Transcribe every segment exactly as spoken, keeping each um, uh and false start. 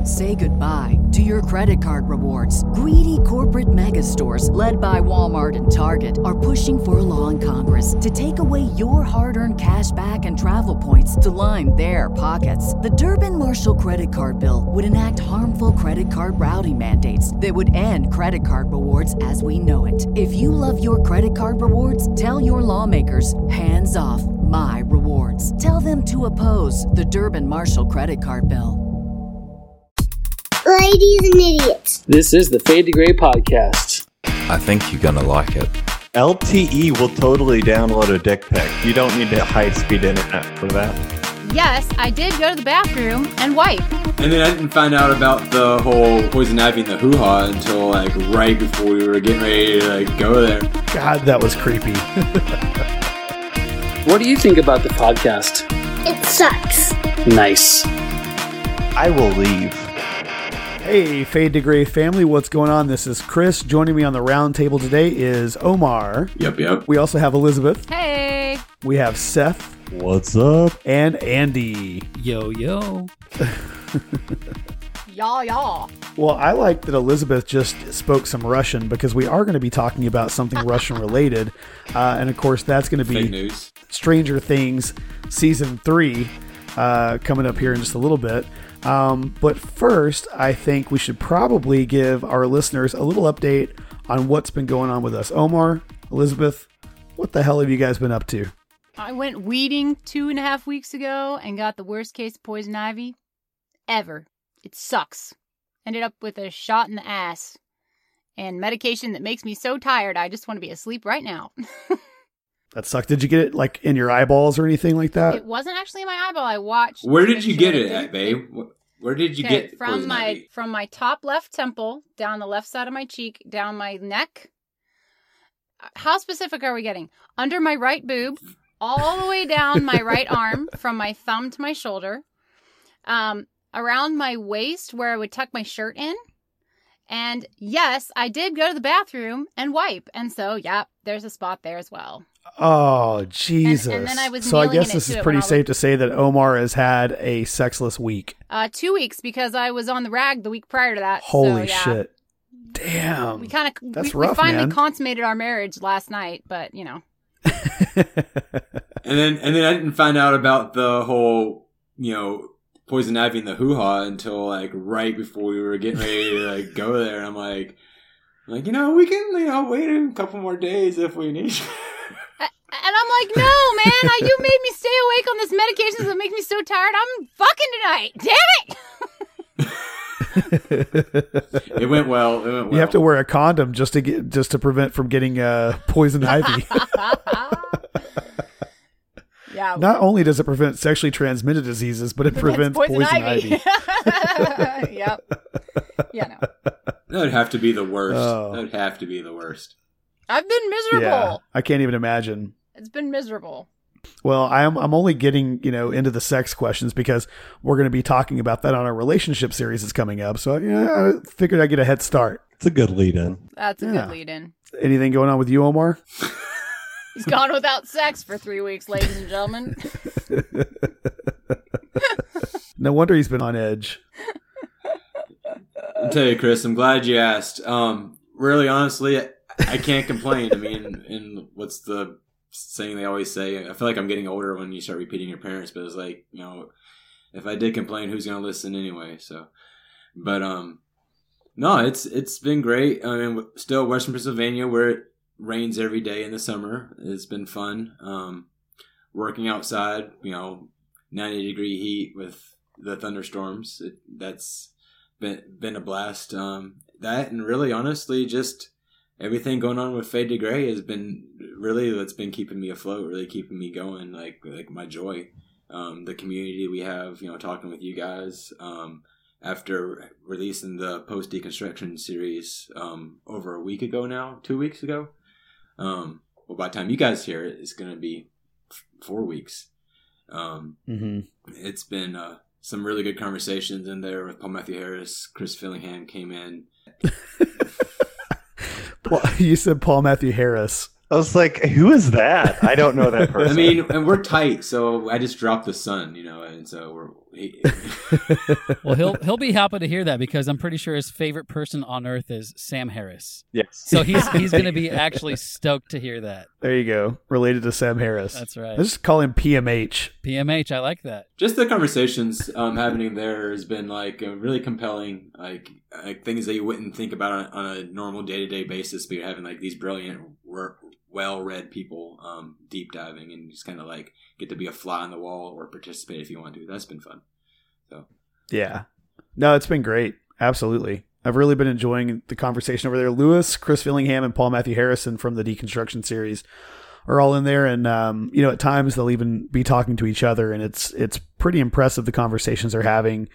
Say goodbye to your credit card rewards. Greedy corporate mega stores, led by Walmart and Target, are pushing for a law in Congress to take away your hard-earned cash back and travel points to line their pockets. The Durbin-Marshall credit card bill would enact harmful credit card routing mandates that would end credit card rewards as we know it. If you love your credit card rewards, tell your lawmakers, hands off my rewards. Tell them to oppose the Durbin-Marshall credit card bill. Ladies and idiots. This is the Fade to Gray podcast. I think you're gonna like it. L T E will totally download a dick pic. You don't need a high-speed internet for that. Yes, I did go to the bathroom and wipe. And then I didn't find out about the whole poison ivy and the hoo-ha until like right before we were getting ready to like go there. God, that was creepy. What do you think about the podcast? It sucks. Nice. I will leave. Hey, Fade to Gray family, what's going on? This is Chris. Joining me on the round table today is Omar. Yep, yep. We also have Elizabeth. Hey. We have Seth. What's up? And Andy. Yo, yo. Y'all, y'all. Well, I like that Elizabeth just spoke some Russian because we are going to be talking about something Russian related. Uh, and of course, that's going to be Fake news. Stranger Things Season three uh, coming up here in just a little bit. Um, but first, I think we should probably give our listeners a little update on what's been going on with us. Omar, Elizabeth, what the hell have you guys been up to? I went weeding two and a half weeks ago and got the worst case of poison ivy ever. It sucks. Ended up with a shot in the ass and medication that makes me so tired I just want to be asleep right now. That sucked. Did you get it like in your eyeballs or anything like that? It wasn't actually in my eyeball. I watched. Where did you get it at, babe? Where did you Okay, get from poison my ivy? from my top left temple, down the left side of my cheek, down my neck? How specific are we getting? Under my right boob, all the way down my right arm, from my thumb to my shoulder, um, around my waist where I would tuck my shirt in. And yes, I did go to the bathroom and wipe. And so, yeah, there's a spot there as well. Oh, Jesus. And, and then I was so I kneeling guess in this it, is too, pretty when I safe was- to say that Omar has had a sexless week. Uh, two weeks because I was on the rag the week prior to that. Holy so, yeah. shit. Damn. We kind of That's we, rough, we finally man. consummated our marriage last night, but you know. And then and then I didn't find out about the whole, you know, poison ivy and the hoo-ha until like right before we were getting ready to like go there. And I'm like, like you know, we can you know wait a couple more days if we need. And I'm like, no, man, I, you made me stay awake on this medication that makes me so tired. I'm fucking tonight. Damn it! It went well. It went well. You have to wear a condom just to get just to prevent from getting uh, poison ivy. Yeah. Not only does it prevent sexually transmitted diseases, but it prevents, poison, poison ivy. ivy. Yep. Yeah, no. That would have to be the worst. Oh. That would have to be the worst. I've been miserable. Yeah, I can't even imagine. It's been miserable. Well, I'm I'm only getting, you know, into the sex questions because we're going to be talking about that on our relationship series that's coming up. So, yeah, I figured I'd get a head start. It's a good lead-in. That's a Yeah. good lead-in. Anything going on with you, Omar? He's gone without sex for three weeks, ladies and gentlemen. No wonder he's been on edge. I'll tell you, Chris, I'm glad you asked. Um, really, honestly, I, I can't complain. I mean, and what's the saying they always say? I feel like I'm getting older when you start repeating your parents, but it's like, you know, if I did complain, who's going to listen anyway? So, but, um, no, it's, it's been great. I mean, still Western Pennsylvania where it rains every day in the summer. It's been fun. Um, working outside, you know, ninety degree heat with the thunderstorms. It, that's been, been a blast. Um, that and really honestly, just everything going on with Fade to Gray has been really what's been keeping me afloat, really keeping me going, like like my joy. Um, the community we have, you know, talking with you guys. Um, after releasing the post deconstruction series um, over a week ago now, two weeks ago. Um, well, by the time you guys hear it, it's going to be f- four weeks. Um, Mm-hmm. It's been uh, some really good conversations in there with Paul Matthew Harris. Chris Fillingham came in. Well, you said Paul Matthew Harris. I was like, who is that? I don't know that person. I mean, and we're tight, so I just dropped the son, you know, and so we're. He, Well, he'll he'll be happy to hear that because I'm pretty sure his favorite person on earth is Sam Harris. yes. So he's he's going to be actually stoked to hear that. There you go. Related to Sam Harris. That's right. Let's just call him P M H. P M H, I like that. just the conversations um, happening there has been like uh, really compelling, like like things that you wouldn't think about on, on a normal day to day basis. But you're having like these brilliant, well read people um, deep diving and just kind of like get to be a fly on the wall or participate if you want to. That's been fun. So Yeah. No, it's been great. Absolutely. I've really been enjoying the conversation over there. Lewis, Chris Fillingham, and Paul Matthew Harrison from the Deconstruction series are all in there. And, um, you know, at times they'll even be talking to each other, and it's, it's pretty impressive the conversations they're having.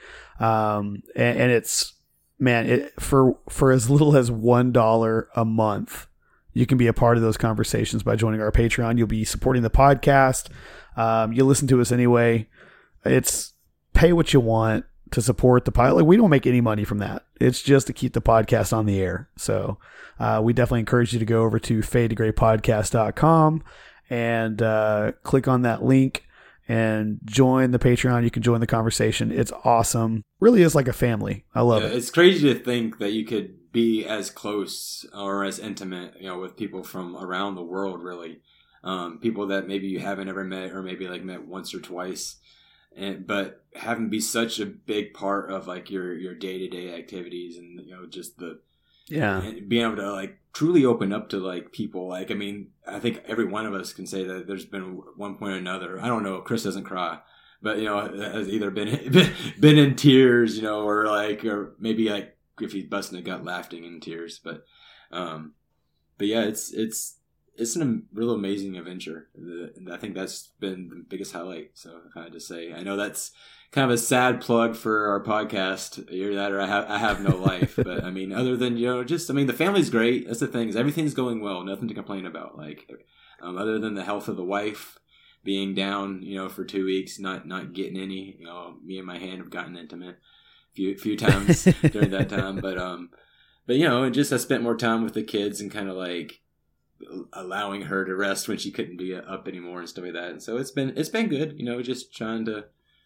Um, and, and it's, man, it, for, for as little as one dollar a month, you can be a part of those conversations by joining our Patreon. You'll be supporting the podcast. Um, you listen to us anyway. It's pay what you want to support the pilot. Like, we don't make any money from that. It's just to keep the podcast on the air. So uh, we definitely encourage you to go over to fade to gray podcast dot com and uh, click on that link and join the Patreon. You can join the conversation. It's awesome. Really is like a family. I love yeah, it. It's crazy to think that you could be as close or as intimate, you know, with people from around the world, really. Um, people that maybe you haven't ever met or maybe like met once or twice. And, but having be such a big part of like your, your day-to-day activities and, you know, just the, Yeah. and being able to like truly open up to like people. Like, I mean, I think every one of us can say that there's been one point or another. I don't know. Chris doesn't cry, but you know, has either been, been in tears, you know, or like, or maybe like if he's busting a gut laughing in tears. But, um, but yeah, it's, it's, it's a real amazing adventure. I think that's been the biggest highlight. So if I had to say, I know that's kind of a sad plug for our podcast. Either that or I have, I have no life. But I mean, other than, you know, just, I mean, the family's great. That's the thing is everything's going well. Nothing to complain about. Like, um, other than the health of the wife being down, you know, for two weeks, not, not getting any, you know, me and my hand have gotten intimate a few, few times during that time. But, um, but, you know, and just I spent more time with the kids and kind of like, allowing her to rest when she couldn't be up anymore and stuff like that. And so it's been it's been good, you know, just trying to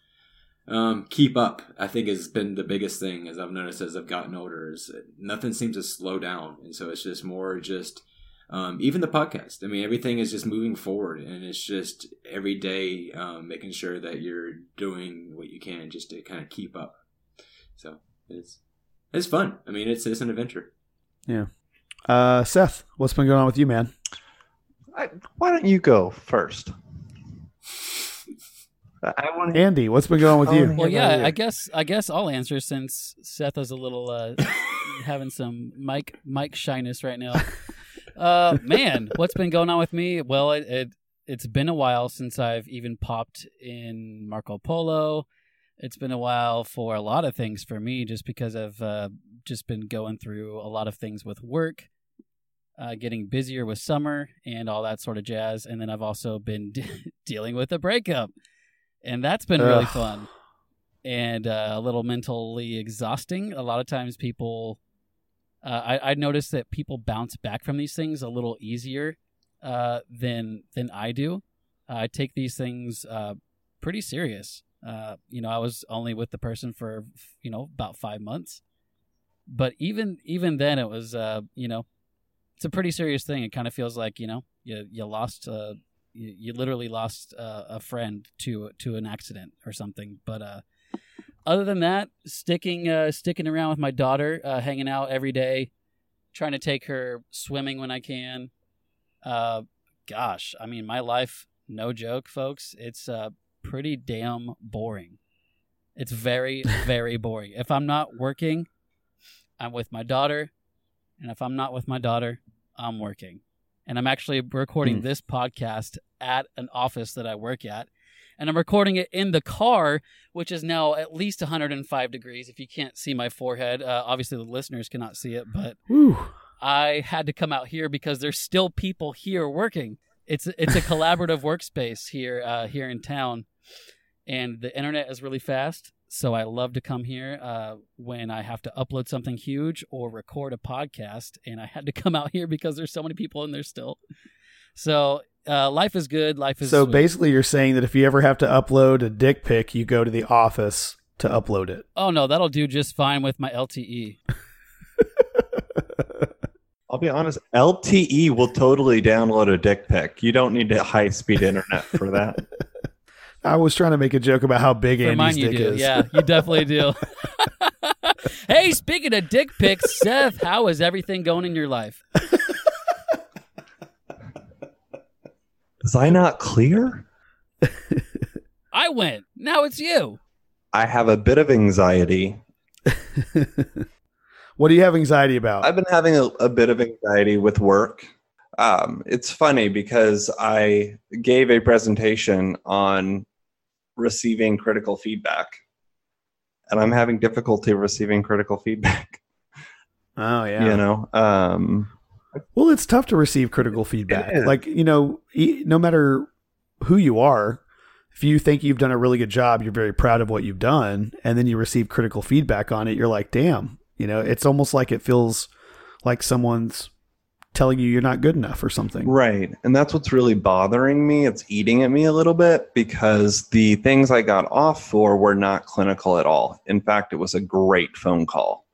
um, keep up. I think has been the biggest thing as I've noticed as I've gotten older is nothing seems to slow down, and so it's just more just um, even the podcast. I mean, everything is just moving forward, and it's just every day um, making sure that you're doing what you can just to kind of keep up. So it's it's fun. I mean, it's it's an adventure. Yeah. Uh, Seth, what's been going on with you, man? I, why don't you go first? I want Andy, what's been going on with Oh, you? yeah. Well, about yeah, you? I guess I guess I'll answer since Seth is a little uh, having some mic mic shyness right now. Uh, man, what's been going on with me? Well, it, it it's been a while since I've even popped in Marco Polo. It's been a while for a lot of things for me, just because I've uh, just been going through a lot of things with work. Uh, getting busier with summer and all that sort of jazz. And then I've also been de- dealing with a breakup. And that's been really Ugh. fun. And uh, a little mentally exhausting. A lot of times people... Uh, I, I noticed that people bounce back from these things a little easier uh, than than I do. Uh, I take these things uh, pretty serious. Uh, you know, I was only with the person for, you know, about five months. But even even then it was, uh, you know, it's a pretty serious thing. It kind of feels like, you know, you you lost, uh, you, you literally lost uh, a friend to to an accident or something. But uh, other than that, sticking uh, sticking around with my daughter, uh, hanging out every day, trying to take her swimming when I can. Uh, gosh, I mean, my life, no joke, folks. It's uh, pretty damn boring. It's very, very boring. If I'm not working, I'm with my daughter. And if I'm not with my daughter, I'm working. And I'm actually recording Mm. this podcast at an office that I work at. And I'm recording it in the car, which is now at least one hundred five degrees. If you can't see my forehead, uh, obviously the listeners cannot see it, but Whew. I had to come out here because there's still people here working. It's it's a collaborative workspace here uh, here in town, and the internet is really fast. So I love to come here uh, when I have to upload something huge or record a podcast, and I had to come out here because there's so many people in there still. So uh, life is good. Life is So sweet. basically, you're saying that if you ever have to upload a dick pic, you go to the office to upload it. Oh no, that'll do just fine with my L T E. I'll be honest, L T E will totally download a dick pic. You don't need high speed internet for that. I was trying to make a joke about how big For Andy's mine, you dick do. is. Yeah, you definitely do. Hey, speaking of dick pics, Seth, how is everything going in your life? Was I not clear? I went. Now it's you. I have a bit of anxiety. What do you have anxiety about? I've been having a, a bit of anxiety with work. Um, it's funny because I gave a presentation on receiving critical feedback, and I'm having difficulty receiving critical feedback. Oh, yeah. You know, um, well, it's tough to receive critical feedback. It is. Like, you know, e- no matter who you are, if you think you've done a really good job, you're very proud of what you've done, and then you receive critical feedback on it, you're like, damn. You know, it's almost like it feels like someone's telling you you're not good enough or something. Right. And that's what's really bothering me. It's eating at me a little bit because the things I got off for were not clinical at all. In fact, it was a great phone call.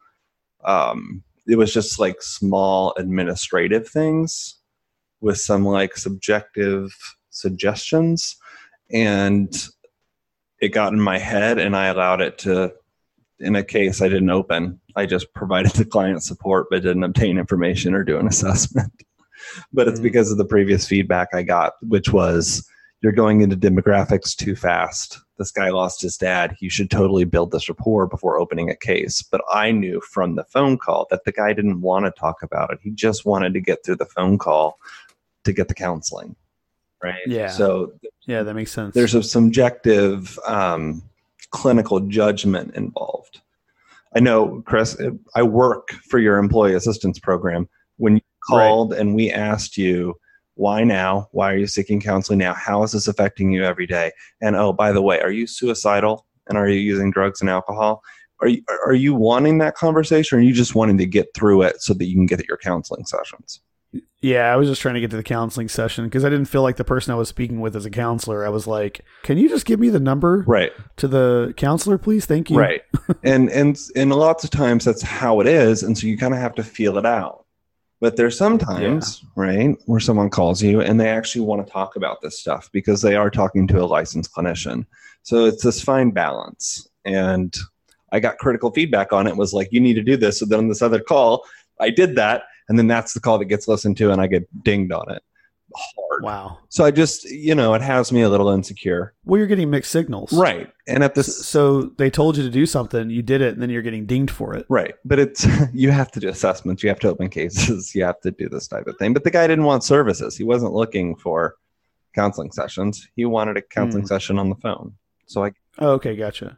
Um, it was just like small administrative things with some like subjective suggestions. And it got in my head and I allowed it to, in a case I didn't open. I just provided the client support, but didn't obtain information or do an assessment. But it's because of the previous feedback I got, which was, you're going into demographics too fast. This guy lost his dad. You should totally build this rapport before opening a case. But I knew from the phone call that the guy didn't want to talk about it. He just wanted to get through the phone call to get the counseling. Right. Yeah. So yeah, that makes sense. There's a subjective um, clinical judgment involved. I know, Chris, I work for your employee assistance program. When you called right. and we asked you, why now? Why are you seeking counseling now? How is this affecting you every day? And oh, by the way, are you suicidal? And are you using drugs and alcohol? Are you, are you wanting that conversation, or are you just wanting to get through it so that you can get at your counseling sessions? Yeah, I was just trying to get to the counseling session because I didn't feel like the person I was speaking with as a counselor. I was like, can you just give me the number right. to the counselor, please? Thank you. Right. and, and, and lots of times that's how it is. And so you kind of have to feel it out. But there's sometimes, yeah. right, where someone calls you and they actually want to talk about this stuff because they are talking to a licensed clinician. So it's this fine balance. And I got critical feedback on it. It was like, you need to do this. So then on this other call, I did that. And then that's the call that gets listened to and I get dinged on it hard. Wow. So I just, you know, it has me a little insecure. Well, you're getting mixed signals. Right. And at this. So they told you to do something, you did it, and then you're getting dinged for it. Right. But it's, you have to do assessments. You have to open cases. You have to do this type of thing. But the guy didn't want services. He wasn't looking for counseling sessions. He wanted a counseling mm. session on the phone. So I. Oh, okay. Gotcha.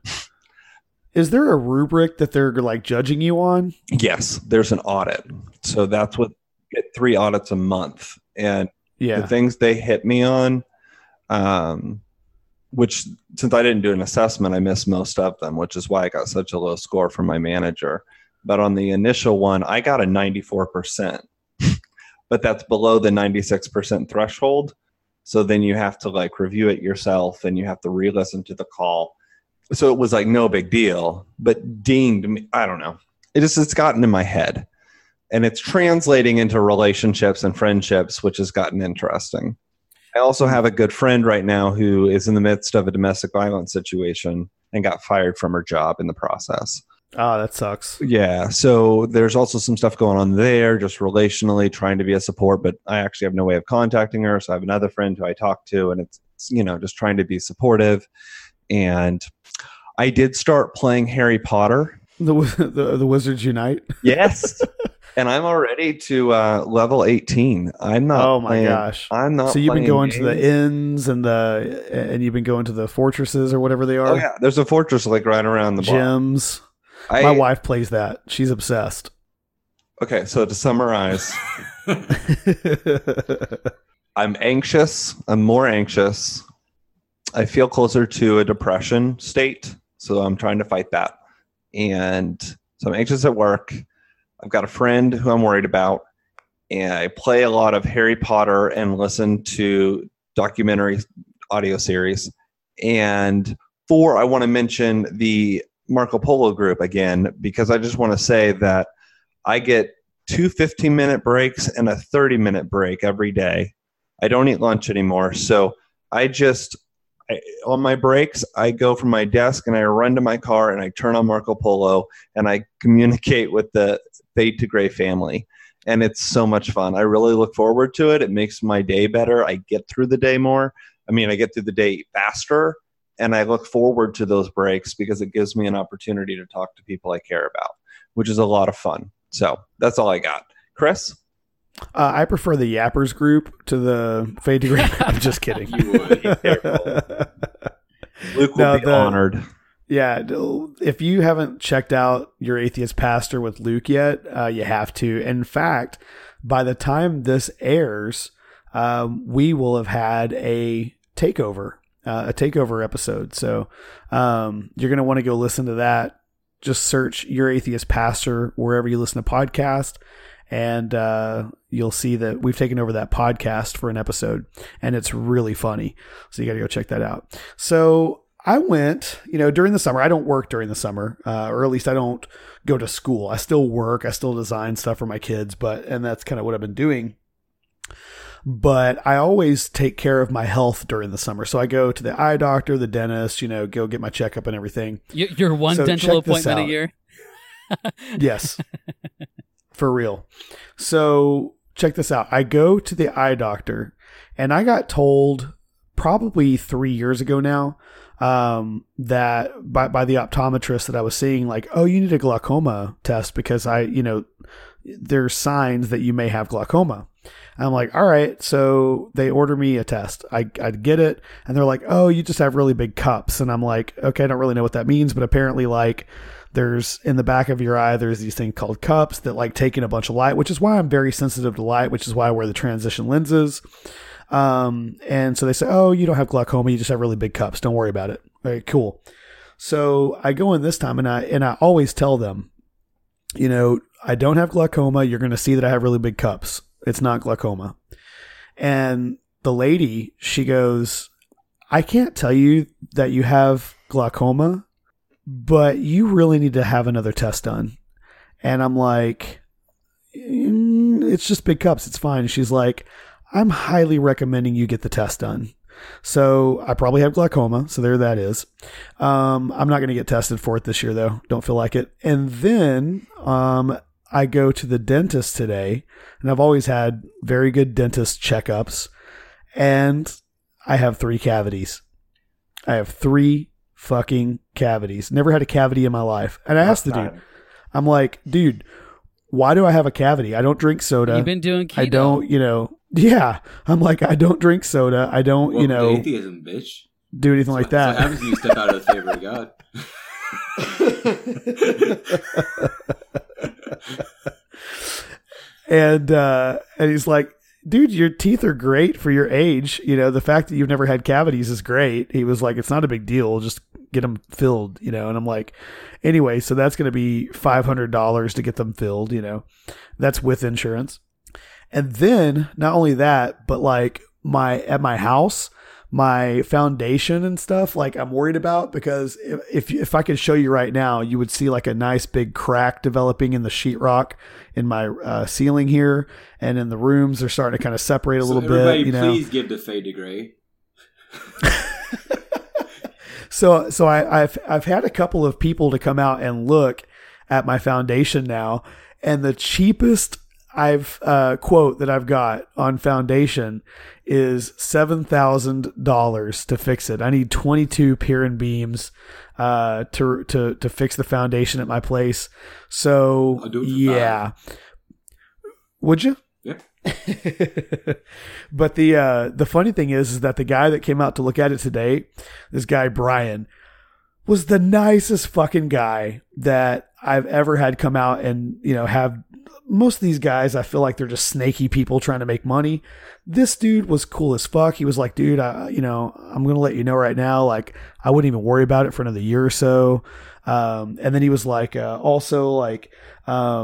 Is there a rubric that they're like judging you on? Yes, there's an audit. So that's what get three audits a month. And yeah. the things they hit me on, um, which since I didn't do an assessment, I missed most of them, which is why I got such a low score from my manager. But on the initial one, I got a ninety-four percent, but that's below the ninety-six percent threshold. So then you have to like review it yourself and you have to re-listen to the call. So it was like no big deal, but dinged me. I don't know. It just, it's gotten in my head and it's translating into relationships and friendships, which has gotten interesting. I also have a good friend right now who is in the midst of a domestic violence situation and got fired from her job in the process. Oh, that sucks. Yeah. So there's also some stuff going on there, just relationally trying to be a support, but I actually have no way of contacting her. So I have another friend who I talk to and it's, you know, just trying to be supportive. And I did start playing Harry Potter. The the, the Wizards Unite? Yes. And I'm already to uh, level eighteen. I'm not Oh my playing, gosh. I'm not So you've been going games. to the inns and the and you've been going to the fortresses or whatever they are? Oh yeah, there's a fortress like right around the block. Gyms. I, My wife plays that. She's obsessed. Okay, so to summarize, I'm anxious. I'm more anxious. I feel closer to a depression state, so I'm trying to fight that. And so I'm anxious at work. I've got a friend who I'm worried about, and I play a lot of Harry Potter and listen to documentary audio series. And four, I want to mention the Marco Polo group again, because I just want to say that I get two fifteen-minute breaks and a thirty-minute break every day. I don't eat lunch anymore, so I just, I, on my breaks, I go from my desk and I run to my car and I turn on Marco Polo and I communicate with the Fade to Gray family. And it's so much fun. I really look forward to it. It makes my day better. I get through the day more. I mean, I get through the day faster, and I look forward to those breaks because it gives me an opportunity to talk to people I care about, which is a lot of fun. So that's all I got. Chris? Uh, I prefer the Yappers group to the Fade to Gray. I'm just kidding. You would. Luke will No, be the- honored. Yeah, if you haven't checked out Your Atheist Pastor with Luke yet, uh, you have to. In fact, by the time this airs, um, we will have had a takeover, uh, a takeover episode. So um, you're going to want to go listen to that. Just search Your Atheist Pastor wherever you listen to podcasts, and uh, you'll see that we've taken over that podcast for an episode, and it's really funny. So you got to go check that out. So I went, you know, during the summer. I don't work during the summer, uh, or at least I don't go to school. I still work. I still design stuff for my kids, but, and that's kind of what I've been doing. But I always take care of my health during the summer. So I go to the eye doctor, the dentist, you know, go get my checkup and everything. You- Your one So dental check this appointment a out. year. Yes. For real. So check this out. I go to the eye doctor, and I got told probably three years ago now, um, that by, by the optometrist that I was seeing, like, oh, you need a glaucoma test because I, you know, there's signs that you may have glaucoma. And I'm like, all right. So they order me a test. I, I get it. And they're like, oh, you just have really big cups. And I'm like, okay, I don't really know what that means, but apparently, like, there's in the back of your eye, there's these things called cups that like take in a bunch of light, which is why I'm very sensitive to light, which is why I wear the transition lenses. Um, and so they say, oh, you don't have glaucoma. You just have really big cups. Don't worry about it. Very cool. So I go in this time, and I, and I always tell them, you know, I don't have glaucoma. You're going to see that I have really big cups. It's not glaucoma. And the lady, she goes, I can't tell you that you have glaucoma, but you really need to have another test done. And I'm like, mm, it's just big cups. It's fine. She's like, I'm highly recommending you get the test done. So I probably have glaucoma. So there that is. Um, I'm not going to get tested for it this year though. Don't feel like it. And then, um, I go to the dentist today, and I've always had very good dentist checkups, and I have three cavities. I have three fucking cavities. Never had a cavity in my life. And I asked the dude, I'm like, dude, why do I have a cavity? I don't drink soda. You've been doing keto. I don't, you know, yeah. I'm like, I don't drink soda. I don't, Welcome you know, to atheism, bitch. do anything like That's that. what happens when you step out of the favor of God. and uh and he's like, dude, your teeth are great for your age. You know, the fact that you've never had cavities is great. He was like, it's not a big deal. Just get them filled, you know. And I'm like, anyway, so that's going to be five hundred dollars to get them filled, you know. That's with insurance. And then not only that, but like my at my house, my foundation and stuff, like I'm worried about, because if, if if I could show you right now, you would see like a nice big crack developing in the sheetrock in my uh, ceiling here, and in the rooms they're starting to kind of separate a So little everybody, bit. You know, please give to Fade to Gray. so so I, I've I've had a couple of people to come out and look at my foundation now, and the cheapest I've uh, quote that I've got on foundation is seven thousand dollars to fix it. I need twenty-two pier and beams uh, to to to fix the foundation at my place. So I'll do it for yeah, would you? Yep. But the uh, the funny thing is, is that the guy that came out to look at it today, this guy Brian, was the nicest fucking guy that I've ever had come out and, you know, have. Most of these guys, I feel like they're just snaky people trying to make money. This dude was cool as fuck. He was like, dude, I, you know, I'm going to let you know right now, like, I wouldn't even worry about it for another year or so. Um, and then he was like, uh, also like, um,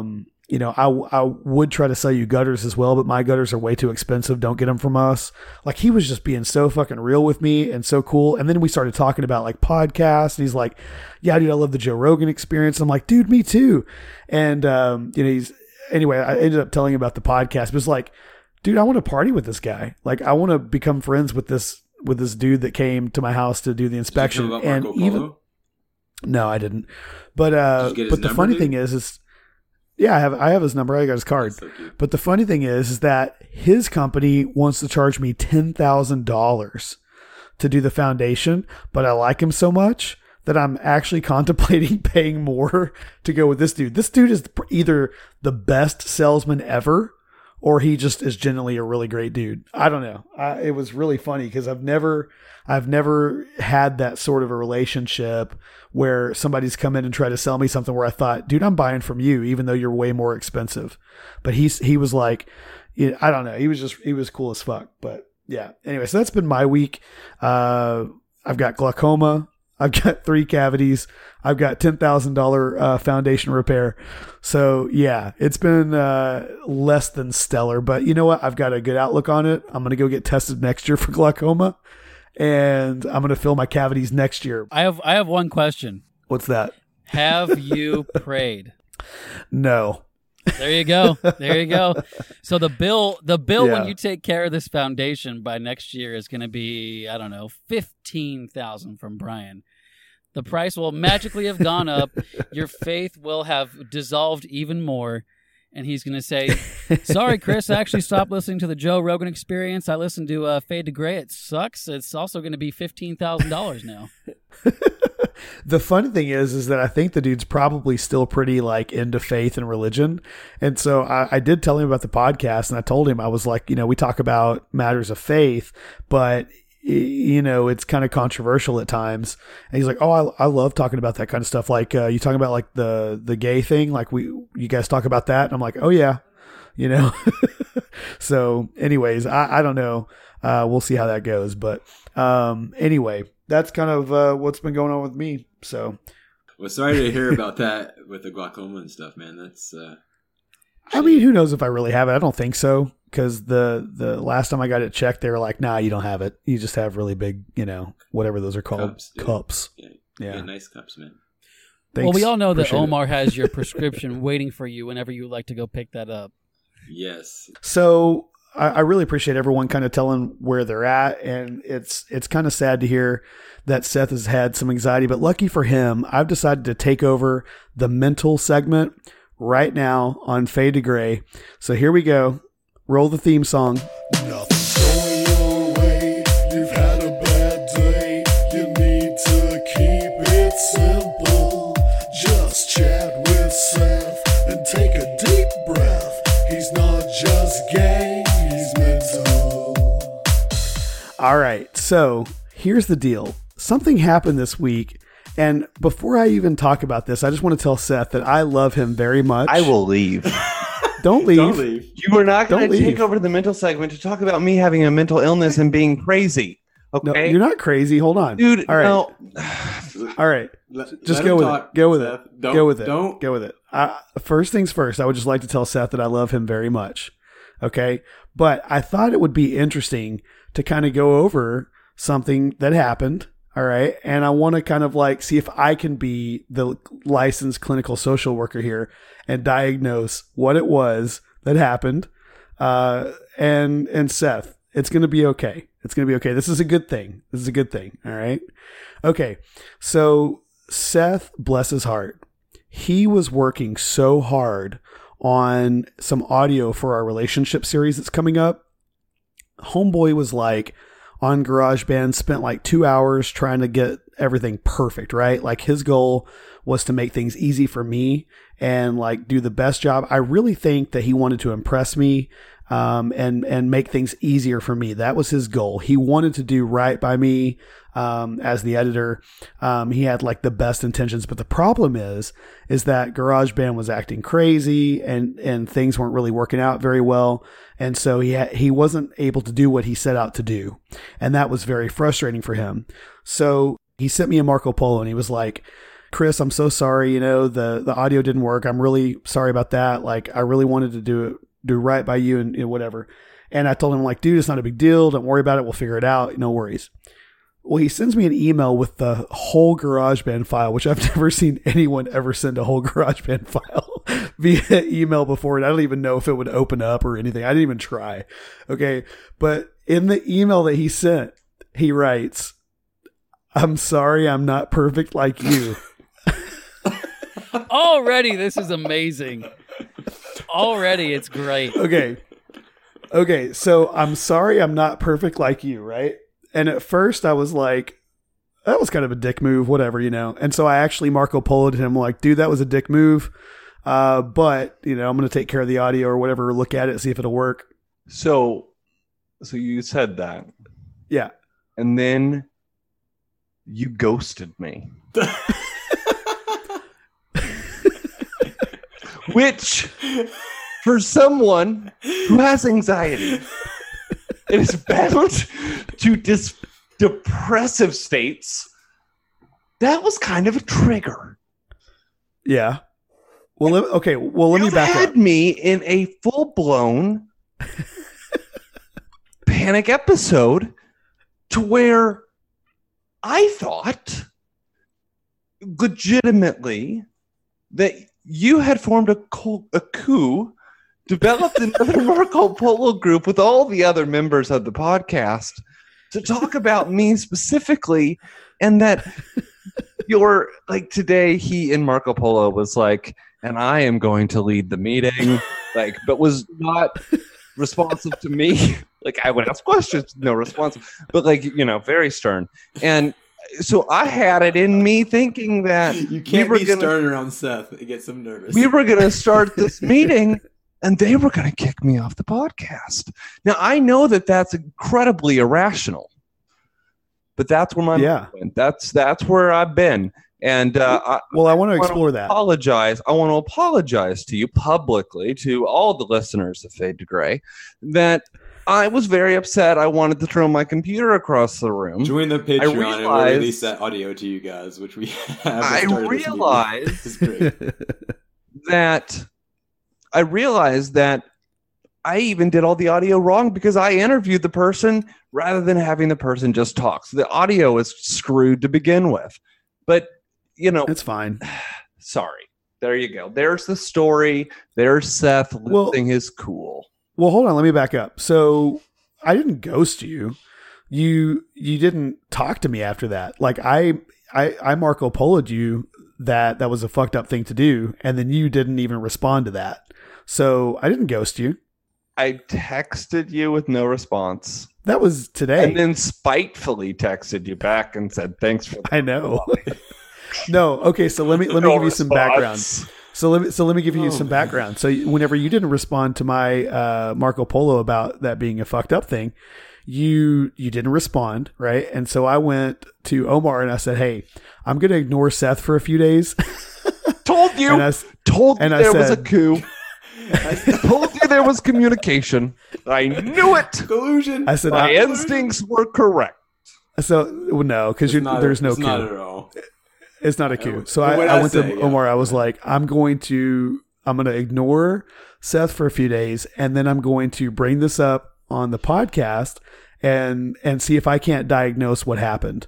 you know, I, I would try to sell you gutters as well, but my gutters are way too expensive. Don't get them from us. Like, he was just being so fucking real with me and so cool. And then we started talking about like podcasts, and he's like, yeah, dude, I love the Joe Rogan Experience. I'm like, dude, me too. And, um, you know, he's, anyway, I ended up telling him about the podcast, but it's like, dude, I want to party with this guy. Like, I want to become friends with this, with this dude that came to my house to do the inspection. And even, no, I didn't. But, uh, but the funny thing is, is, yeah, I have I have his number. I got his card. So but the funny thing is, is that his company wants to charge me ten thousand dollars to do the foundation, but I like him so much that I'm actually contemplating paying more to go with this dude. This dude is either the best salesman ever, or he just is genuinely a really great dude. I don't know. I, it was really funny because I've never, I've never had that sort of a relationship where somebody's come in and tried to sell me something where I thought, dude, I'm buying from you, even though you're way more expensive. But he's, he was like, you know, I don't know. He was just, he was cool as fuck. But yeah. Anyway, so that's been my week. Uh, I've got glaucoma. I've got three cavities. I've got ten thousand dollars uh, foundation repair. So yeah, it's been uh, less than stellar, but you know what? I've got a good outlook on it. I'm going to go get tested next year for glaucoma, and I'm going to fill my cavities next year. I have I have one question. What's that? Have you prayed? No. There you go. There you go. So the bill, the bill Yeah. when you take care of this foundation by next year is going to be, I don't know, fifteen thousand from Brian. The price will magically have gone up. Your faith will have dissolved even more. And he's going to say, sorry, Chris, I actually stopped listening to the Joe Rogan Experience. I listened to uh, Fade to Gray. It sucks. It's also going to be fifteen thousand dollars now. The funny thing is, is that I think the dude's probably still pretty like into faith and religion. And so I, I did tell him about the podcast, and I told him, I was like, you know, we talk about matters of faith, but you know, it's kind of controversial at times. And he's like, oh, I, I love talking about that kind of stuff. Like, uh, you talking about like the, the gay thing? Like we, you guys talk about that? And I'm like, oh yeah, you know? So anyways, I, I don't know. Uh, we'll see how that goes. But, um, anyway, that's kind of, uh, what's been going on with me. So. Well, sorry to hear about that with the glaucoma and stuff, man. That's, uh, I mean, who knows if I really have it? I don't think so. Because the, the last time I got it checked, they were like, nah, you don't have it. You just have really big, you know, whatever those are called. Cups. Cups. Yeah. Yeah. yeah. Nice cups, man. Thanks. Well, we all know that Appreciate Omar it. has your prescription waiting for you whenever you would like to go pick that up. Yes. So I, I really appreciate everyone kind of telling where they're at. And it's, it's kind of sad to hear that Seth has had some anxiety, but lucky for him, I've decided to take over the mental segment right now on Fade to Gray. So here we go. Roll the theme song. Nothing's going your way. You've had a bad day. You need to keep it simple. Just chat with Seth and take a deep breath. He's not just gay, he's mental. All right. So here's the deal. Something happened this week. And before I even talk about this, I just want to tell Seth that I love him very much. I will leave. Don't leave. Don't leave. You are not going Don't to take leave. over the mental segment to talk about me having a mental illness and being crazy. No, Okay, you're not crazy. Hold on. dude. All right. No. All right. Let- Just let go him with talk, it. Go with Seth. it. Don't, go with it. Don't. Go with it. Uh, first things first, I would just like to tell Seth that I love him very much. Okay. But I thought it would be interesting to kind of go over something that happened. All right. And I want to kind of like see if I can be the licensed clinical social worker here and diagnose what it was that happened. Uh, and, and Seth, it's going to be okay. It's going to be okay. This is a good thing. This is a good thing. All right. Okay. So Seth, bless his heart, he was working so hard on some audio for our relationship series that's coming up. Homeboy was like on GarageBand, spent like two hours trying to get everything perfect, right? Like his goal was to make things easy for me and like do the best job. I really think that he wanted to impress me um, and, and make things easier for me. That was his goal. He wanted to do right by me um, as the editor. Um, he had like the best intentions, but the problem is, is that GarageBand was acting crazy and, and things weren't really working out very well. And so he ha- he wasn't able to do what he set out to do. And that was very frustrating for him. So he sent me a Marco Polo and he was like, Chris, I'm so sorry. You know, the, the audio didn't work. I'm really sorry about that. Like, I really wanted to do it, do right by you and, and whatever. And I told him, like, dude, it's not a big deal. Don't worry about it. We'll figure it out. No worries. Well, he sends me an email with the whole GarageBand file, which I've never seen anyone ever send a whole GarageBand file via email before. And I don't even know if it would open up or anything. I didn't even try. Okay. But in the email that he sent, he writes, I'm sorry I'm not perfect like you. Already, this is amazing. Already, it's great. Okay. Okay. So I'm sorry I'm not perfect like you, right? And at first I was like, that was kind of a dick move, whatever, you know? And so I actually Marco Polo'd him like, dude, that was a dick move. Uh, but, you know, I'm going to take care of the audio or whatever, look at it, see if it'll work. So, so you said that. Yeah. And then you ghosted me. Which, for someone who has anxiety, it is bound to dis- depressive states. That was kind of a trigger. Yeah. Well, let, okay. Well, let You've me back had up. me in a full-blown panic episode to where I thought legitimately that you had formed a, co- a coup, developed another Marco Polo group with all the other members of the podcast to talk about me specifically, and that you're like today he in Marco Polo was like, and I am going to lead the meeting, like, but was not responsive to me. Like, I would ask questions, no response, but like, you know, very stern. And so I had it in me thinking that you can't we be gonna, stern around Seth. It gets him nervous. We were going to start this meeting and they were going to kick me off the podcast. Now, I know that that's incredibly irrational, but that's where my Yeah. mind went. That's, that's where I've been. And uh, I, Well, I want to I explore want to that. apologize. I want to apologize to you publicly, to all the listeners of Fade to Gray, that I was very upset. I wanted to throw my computer across the room. Join the Patreon I and we'll realized- release that audio to you guys, which we have. I realized This is great. that I realized that I even did all the audio wrong because I interviewed the person rather than having the person just talk. So the audio is screwed to begin with. But, you know, It's fine. sorry. There you go. There's the story. There's Seth Well- losing his cool. Well, hold on. Let me back up. So I didn't ghost you. You you didn't talk to me after that. Like I I, I Marco Polo'd you that that was a fucked up thing to do, and then you didn't even respond to that. So I didn't ghost you. I texted you with no response. That was today. And then spitefully texted you back and said, thanks for the I know. No. Okay. So let me let me No give you some response. background. So let me so let me give you Oh, some man. background. So whenever you didn't respond to my uh, Marco Polo about that being a fucked up thing, you you didn't respond, right? And so I went to Omar and I said, "Hey, I'm going to ignore Seth for a few days." Told you. And I s- told you and I there was a said- coup. I told you there was communication. I knew it. Collusion. I said, My I, instincts were correct. "So well, no, because It's not- there's no it's coup. not at all. It's not a coup." So But I, what I I went say, to yeah. Omar. I was like, "I'm going to I'm going to ignore Seth for a few days, and then I'm going to bring this up on the podcast and and see if I can't diagnose what happened."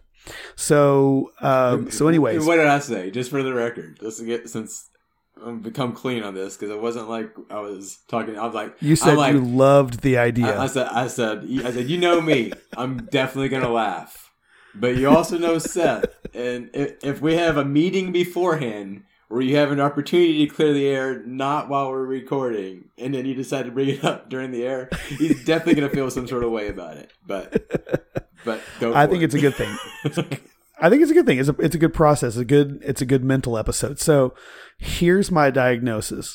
So um, so anyways, What did I say? Just for the record, let's get since I'm become clean on this because it wasn't like I was talking. I was like, you said I'm like, you loved the idea. I, I said, I said, I said, you know me, I'm definitely gonna laugh, but you also know Seth, and if, if we have a meeting beforehand where you have an opportunity to clear the air, not while we're recording, and then you decide to bring it up during the air, he's definitely gonna feel some sort of way about it. But, but go. I for think it. it's a good thing. I think it's a good thing. It's a it's a good process. A good it's a good mental episode. So here's my diagnosis.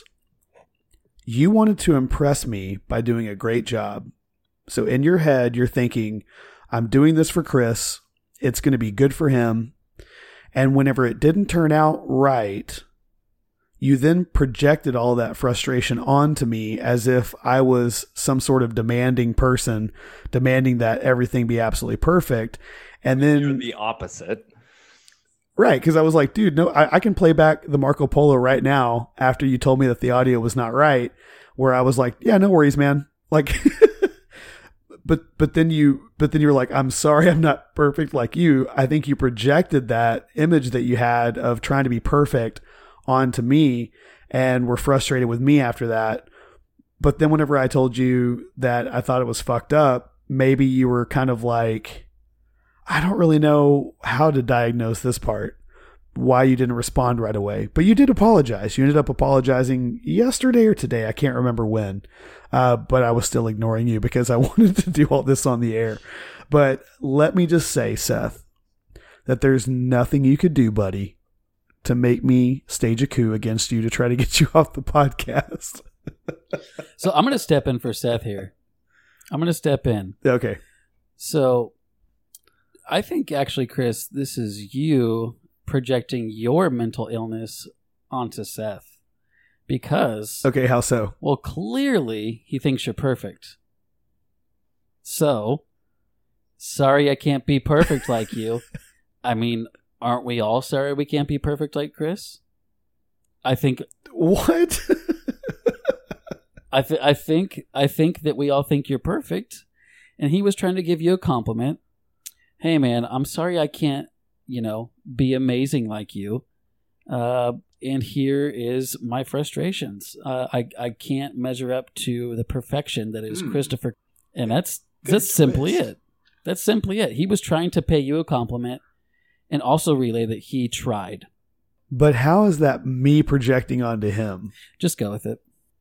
You wanted to impress me by doing a great job. So in your head, you're thinking, I'm doing this for Chris. It's going to be good for him. And whenever it didn't turn out right, you then projected all that frustration onto me as if I was some sort of demanding person, demanding that everything be absolutely perfect. And then the opposite. Right, because I was like, dude, no, I, I can play back the Marco Polo right now after you told me that the audio was not right, where I was like, yeah, no worries, man. Like, but but then you but then you were like, I'm sorry, I'm not perfect like you. I think you projected that image that you had of trying to be perfect onto me and were frustrated with me after that. But then whenever I told you that I thought it was fucked up, maybe you were kind of like, I don't really know how to diagnose this part, why you didn't respond right away. But you did apologize. You ended up apologizing yesterday or today. I can't remember when. Uh, but I was still ignoring you because I wanted to do all this on the air. But let me just say, Seth, that there's nothing you could do, buddy, to make me stage a coup against you to try to get you off the podcast. So I'm going to step in for Seth here. I'm going to step in. Okay. So I think actually, Chris, this is you projecting your mental illness onto Seth. Because... Okay, how so? Well, clearly he thinks you're perfect. So, sorry I can't be perfect like you. I mean, aren't we all sorry we can't be perfect like Chris? I think... What? I, th- I think I think that we all think you're perfect. And he was trying to give you a compliment. Hey, man, I'm sorry I can't, you know, be amazing like you. Uh, and here is my frustrations. Uh, I I can't measure up to the perfection that is mm. Christopher. And that's Good that's twist. simply it. That's simply it. He was trying to pay you a compliment and also relay that he tried. But how is that me projecting onto him? Just go with it.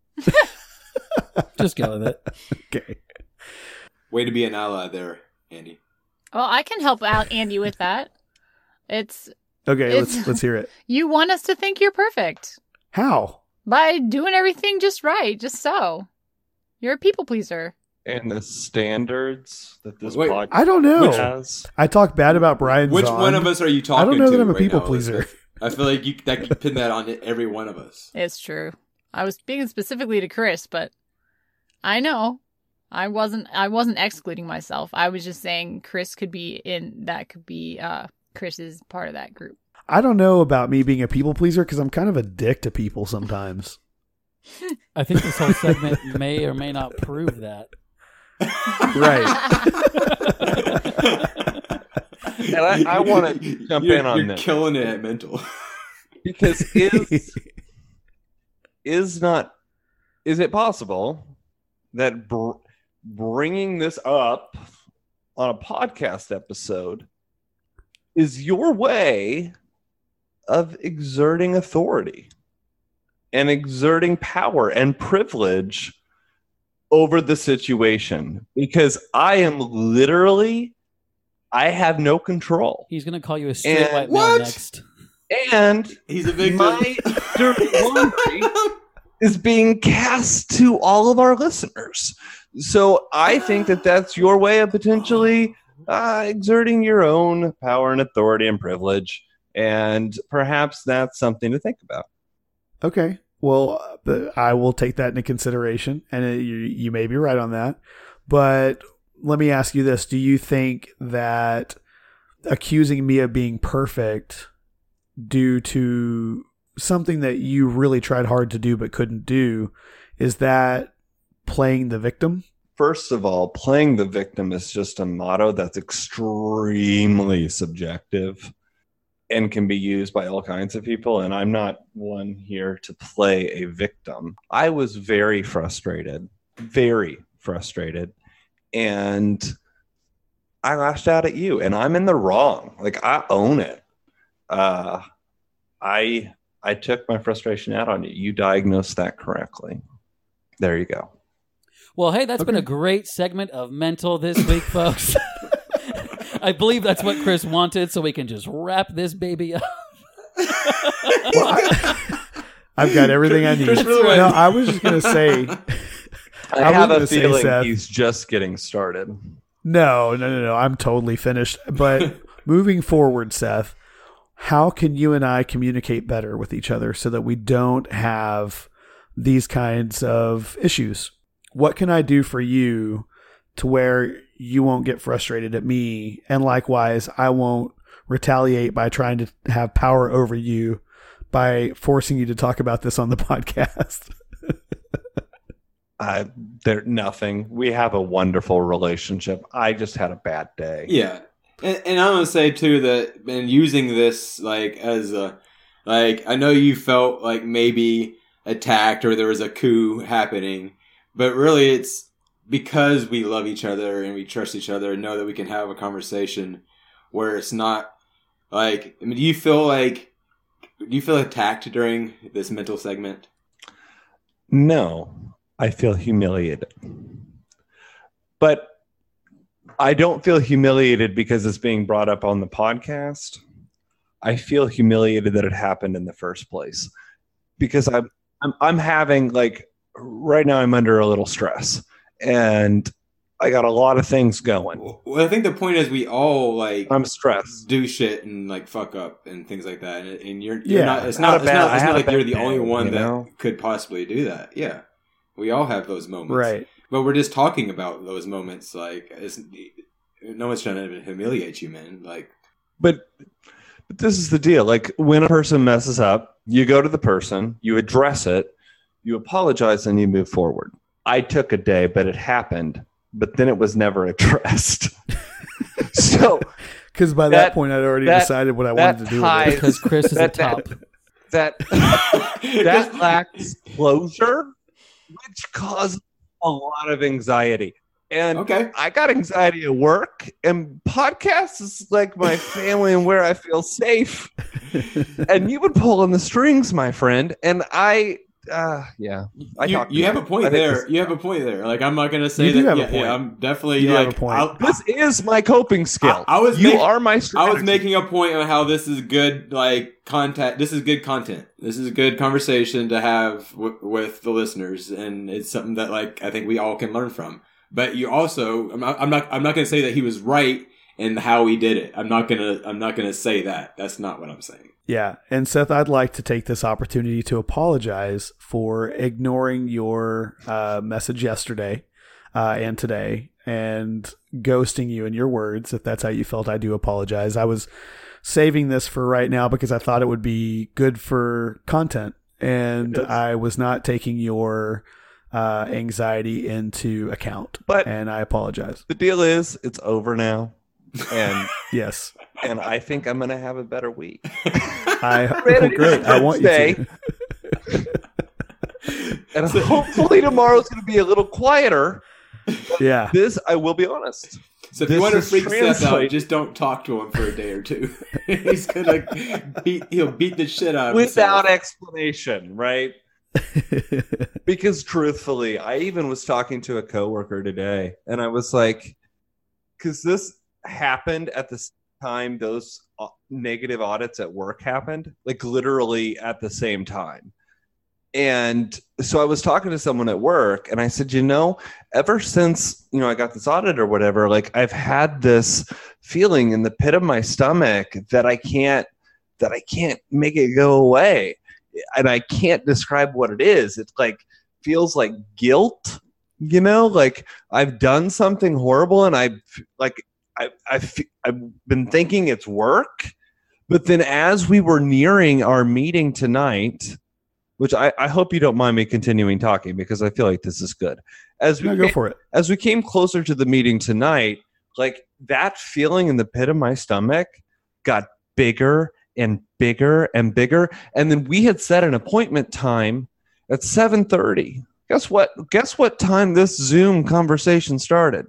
Just go with it. Okay. Way to be an ally there, Andy. Well, I can help out Andy with that. It's okay. it's, let's let's hear it. You want us to think you're perfect. How? By doing everything just right, just so. You're a people pleaser. And the standards that this Wait, podcast I don't know. has. I talk bad about Brian. Which Zahn. one of us are you talking to? I don't know that I'm a right people now, pleaser. Elizabeth? I feel like you that could pin that on every one of us. It's true. I was speaking specifically to Chris, but I know. I wasn't I wasn't excluding myself. I was just saying Chris could be in that could be uh Chris is part of that group. I don't know about me being a people pleaser because I'm kind of a dick to people sometimes. I think this whole segment may or may not prove that. Right. And I, I want to jump you're, in on you're this. You're killing it at mental. Because is is not is it possible that br- bringing this up on a podcast episode is your way of exerting authority and exerting power and privilege over the situation? Because I am literally, I have no control. He's going to call you a straight And white male what? next. And he's a victim. My dirty laundry is being cast to all of our listeners. So I think that that's your way of potentially uh, exerting your own power and authority and privilege. And perhaps that's something to think about. Okay. Well, uh, I will take that into consideration. And uh, you, you may be right on that. But let me ask you this. Do you think that accusing me of being perfect due to something that you really tried hard to do but couldn't do, is that playing the victim? First of all, playing the victim is just a motto that's extremely subjective and can be used by all kinds of people. And I'm not one here to play a victim. I was very frustrated, very frustrated. And I lashed out at you, and I'm in the wrong. Like, I own it. Uh, I I took my frustration out on you. You diagnosed that correctly. There you go. Well, hey, that's okay. Been a great segment of Mental this week, folks. I believe that's what Chris wanted, so we can just wrap this baby up. Well, I, I've got everything I need. Really no, I was just going to say... I, I have a feeling say, he's just getting started. No, no, no, no. I'm totally finished. But moving forward, Seth, how can you and I communicate better with each other so that we don't have these kinds of issues? What can I do for you to where you won't get frustrated at me, and likewise, I won't retaliate by trying to have power over you by forcing you to talk about this on the podcast? Uh, they're nothing. We have a wonderful relationship. I just had a bad day. Yeah. And, and I'm going to say, too, that and using this, like, as a, like, I know you felt like maybe attacked or there was a coup happening, but really it's because we love each other and we trust each other and know that we can have a conversation where it's not, like, I mean, do you feel like, do you feel attacked during this mental segment? No. I feel humiliated. But I don't feel humiliated because it's being brought up on the podcast. I feel humiliated that it happened in the first place. Because I'm I'm I'm having like right now I'm under a little stress and I got a lot of things going. Well, I think the point is we all like I'm stressed, do shit and like fuck up and things like that. And, and you're, you're Yeah. not. It's Not not. a It's bad- not, I it's had not a like you're bad the day, only one you that know? could possibly do that. Yeah, we all have those moments. Right. But we're just talking about those moments. Like, it's, no one's trying to humiliate you, man. Like, But but this is the deal. Like when a person messes up, you go to the person, you address it, you apologize, and you move forward. I took a day, but it happened. But then it was never addressed. So Because by that, That- point, I'd already that- decided what I that wanted to do ties- with it. Because Chris is a That- top. that that lacks closure, which causes a lot of anxiety. And okay, I got anxiety at work, and podcasts is like my family and where I feel safe. And you would pull on the strings, my friend. And I, uh, yeah, I you, talked to you have a point I think there. this- You have a point there. Like, I'm not gonna say You do that. have a Yeah, point. yeah, I'm definitely You do have like. a point. I'll- This is my coping skill. I, I was. you make- are my strategy. I was making a point on how this is good, like content. This is good content. This is a good conversation to have w- with the listeners, and it's something that, like, I think we all can learn from. But you also, I'm not, I'm not, I'm not going to say that he was right in how he did it. I'm not gonna, I'm not gonna say that. That's not what I'm saying. Yeah. And Seth, I'd like to take this opportunity to apologize for ignoring your uh, message yesterday uh, and today and ghosting you in your words. If that's how you felt, I do apologize. I was saving this for right now because I thought it would be good for content, and I was not taking your uh, anxiety into account. But- and I apologize. The deal is, it's over now, and Yes. and I think I'm gonna have a better week. I Granted, oh, great. it's I want you Thursday. to. And hopefully tomorrow's gonna be a little quieter. Yeah. This, I will be honest. So if This you want to is freak Seth out, translate- just don't talk to him for a day or two. He's gonna beat. He'll beat the shit out of Without himself. explanation, right? Because truthfully, I even was talking to a coworker today, and I was like, because this happened at the same time those uh, negative audits at work happened, like literally at the same time. And so I was talking to someone at work, and I said, you know, ever since, you know, I got this audit or whatever, like I've had this feeling in the pit of my stomach that I can't, that I can't make it go away. And I can't describe what it is. It's like, feels like guilt, you know, like I've done something horrible, and I like, I, I, I've been thinking it's work. But then as we were nearing our meeting tonight, which I, I hope you don't mind me continuing talking because I feel like this is good. As we No, go for it. As we came closer to the meeting tonight, like that feeling in the pit of my stomach got bigger and bigger and bigger. And then we had set an appointment time at seven thirty. Guess what? Guess what time this Zoom conversation started?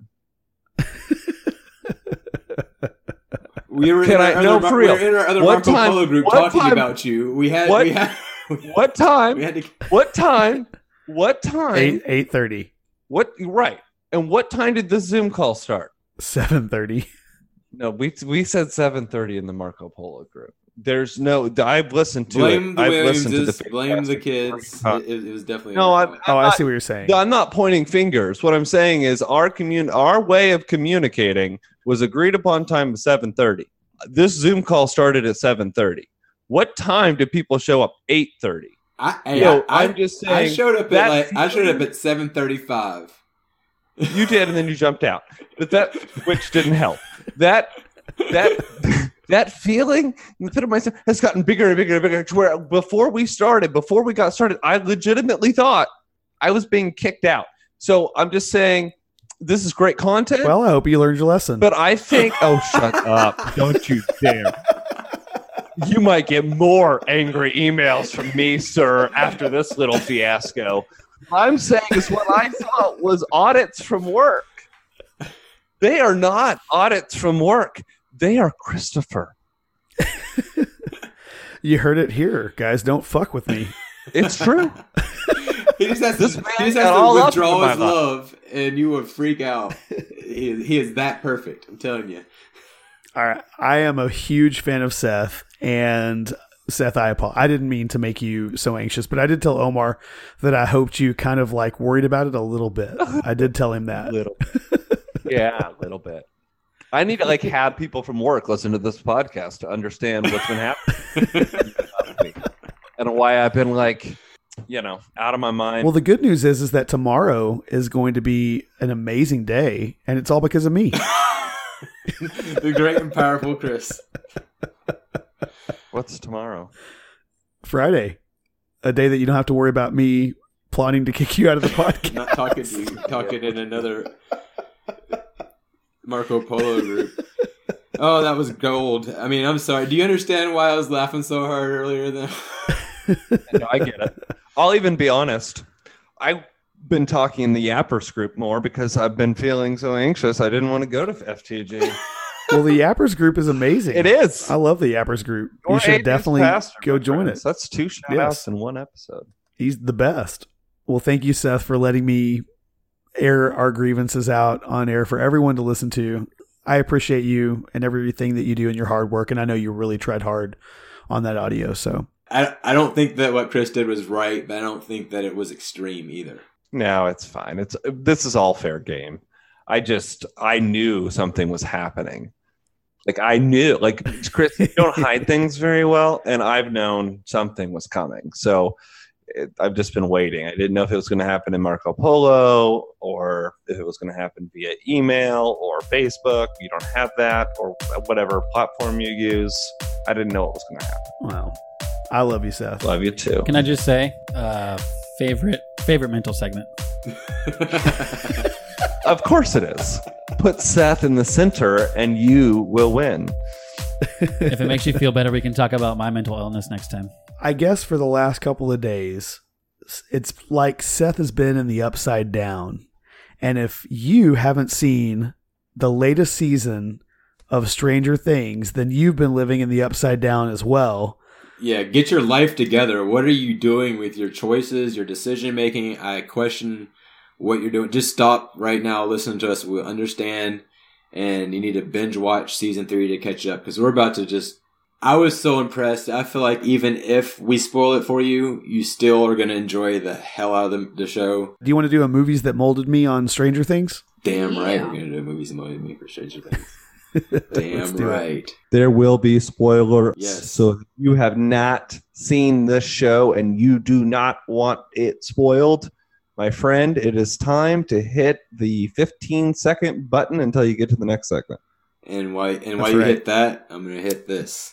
We were Can in I- our no, other, for we real. were in our other What Marco time- Polo group what talking time- about you. We had, what- we had, What time? we had to. What time? What time? Eight eight thirty. What? Right. And what time did this Zoom call start? Seven thirty. No, we we said seven thirty in the Marco Polo group. There's no. I've listened to Blame it. the I've listened to Williamses, the blame the podcast. kids. Uh, It, it was definitely No, our I'm, fault. Oh, I'm I not, see what you're saying. I'm not pointing fingers. What I'm saying is our commun our way of communicating was agreed upon time of seven thirty. This Zoom call started at seven thirty. What time do people show up? eight thirty. I, hey, Yo, I, I'm just I saying showed up at that like I showed up feeling- at seven thirty-five. You did, and then you jumped out. But that, which didn't help. That that that feeling in the pit of my stomach has gotten bigger and bigger and bigger. To where before we started, before we got started, I legitimately thought I was being kicked out. So I'm just saying, this is great content. Well, I hope you learned your lesson. But I think, oh, shut up. Don't you dare. You might get more angry emails from me, sir, after this little fiasco. I'm saying is what I thought was audits from work. They are not audits from work. They are Christopher. You heard it here, guys. Don't fuck with me. It's true. He just has This to, man he just got has to all up withdraw in his my mouth. love, and you will freak out. he, is, he is that perfect. I'm telling you. All right. I am a huge fan of Seth, and Seth, I apologize. I didn't mean to make you so anxious, but I did tell Omar that I hoped you kind of like worried about it a little bit. I did tell him that. Little. Yeah, a little bit. I need to like have people from work listen to this podcast to understand what's been happening and why I've been like, you know, out of my mind. Well, the good news is, is that tomorrow is going to be an amazing day, and it's all because of me. The great and powerful Chris. What's tomorrow? Friday, a day that you don't have to worry about me plotting to kick you out of the podcast. Not talking to you, talking in another Marco Polo group. Oh, that was gold. I mean, I'm sorry. Do you understand why I was laughing so hard earlier? Then No, I get it. I'll even be honest. I've been talking in the Yappers group more because I've been feeling so anxious. I didn't want to go to F T G. Well, the Yappers group is amazing. It is. I love the Yappers group. Your You should age is definitely faster, go my join friends. it. That's two shout Yes. outs in one episode. He's the best. Well, thank you, Seth, for letting me air our grievances out on air for everyone to listen to. I appreciate you and everything that you do and your hard work, and I know you really tried hard on that audio. So I I don't think that what Chris did was right, but I don't think that it was extreme either. No, it's fine. It's this is all fair game. I just I knew something was happening. Like I knew, like Chris, you don't hide things very well, and I've known something was coming. So it, I've just been waiting. I didn't know if it was going to happen in Marco Polo or if it was going to happen via email or Facebook. You don't have that, or whatever platform you use. I didn't know what was going to happen. Wow. I love you, Seth. Love you too. Can I just say, uh, favorite favorite mental segment? Of course it is. Put Seth in the center and you will win. If it makes you feel better, we can talk about my mental illness next time. I guess for the last couple of days, it's like Seth has been in the upside down. And if you haven't seen the latest season of Stranger Things, then you've been living in the upside down as well. Yeah, get your life together. What are you doing with your choices, your decision making? I question what you're doing. Just stop right now, listen to us. We'll understand. And you need to binge watch season three to catch up, because we're about to just. I was so impressed. I feel like even if we spoil it for you, you still are going to enjoy the hell out of the, the show. Do you want to do a movies that molded me on Stranger Things? Damn right, we're going to do movies that molded me for Stranger Things. Damn do it. right. There will be spoilers. Yes. So if you have not seen this show and you do not want it spoiled, my friend, it is time to hit the fifteen second button until you get to the next segment. And why? And That's while you right. hit that, I'm going to hit this.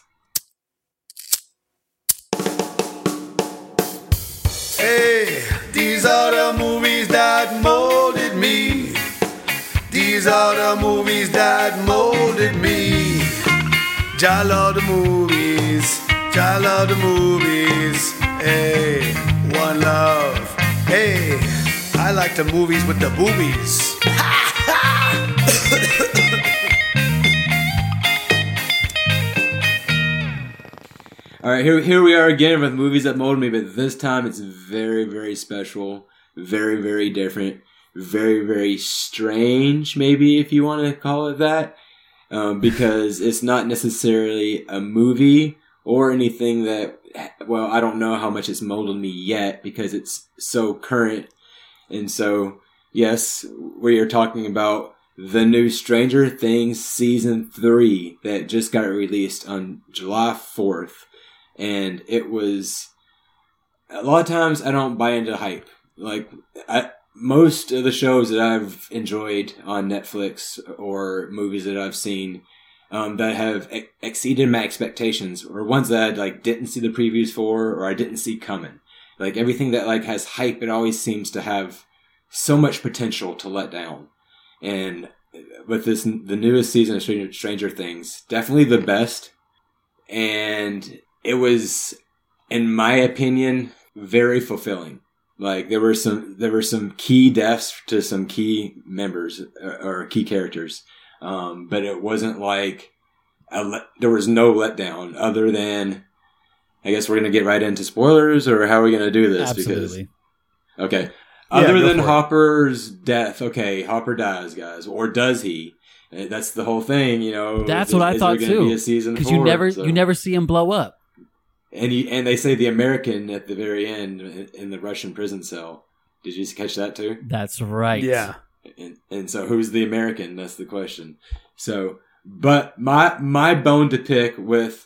Hey, these are the movies that molded me. These are the movies that molded me. I love the movies. I love the movies. Hey, one love. Hey, I like the movies with the boobies. All right, here here we are again with movies that molded me, but this time it's very, very special, very, very different, very, very strange, maybe, if you want to call it that, um, because it's not necessarily a movie or anything that, well, I don't know how much it's molded me yet because it's so current. And so, yes, we are talking about the new Stranger Things Season three that just got released on July fourth. And it was, a lot of times I don't buy into hype. Like, I, most of the shows that I've enjoyed on Netflix or movies that I've seen, um, that have ex- exceeded my expectations, or ones that I like didn't see the previews for, or I didn't see coming. Like everything that like has hype, it always seems to have so much potential to let down. And with this, the newest season of Stranger, Stranger Things, definitely the best. And it was, in my opinion, very fulfilling. Like there were some, there were some key deaths to some key members or, or key characters, um, but it wasn't like a le- there was no letdown other than. I guess we're gonna get right into spoilers, or how are we gonna do this? Absolutely. Because, okay. Yeah, Other go than for it. Hopper's death, okay, Hopper dies, guys, or does he? Uh, That's the whole thing, you know. That's is, what I is thought there gonna too. Be a season Because four, you never so. you never see him blow up. And he, and they say the American at the very end in the Russian prison cell. Did you catch that too? That's right. Yeah. And, and so who's the American? That's the question. So, but my my bone to pick with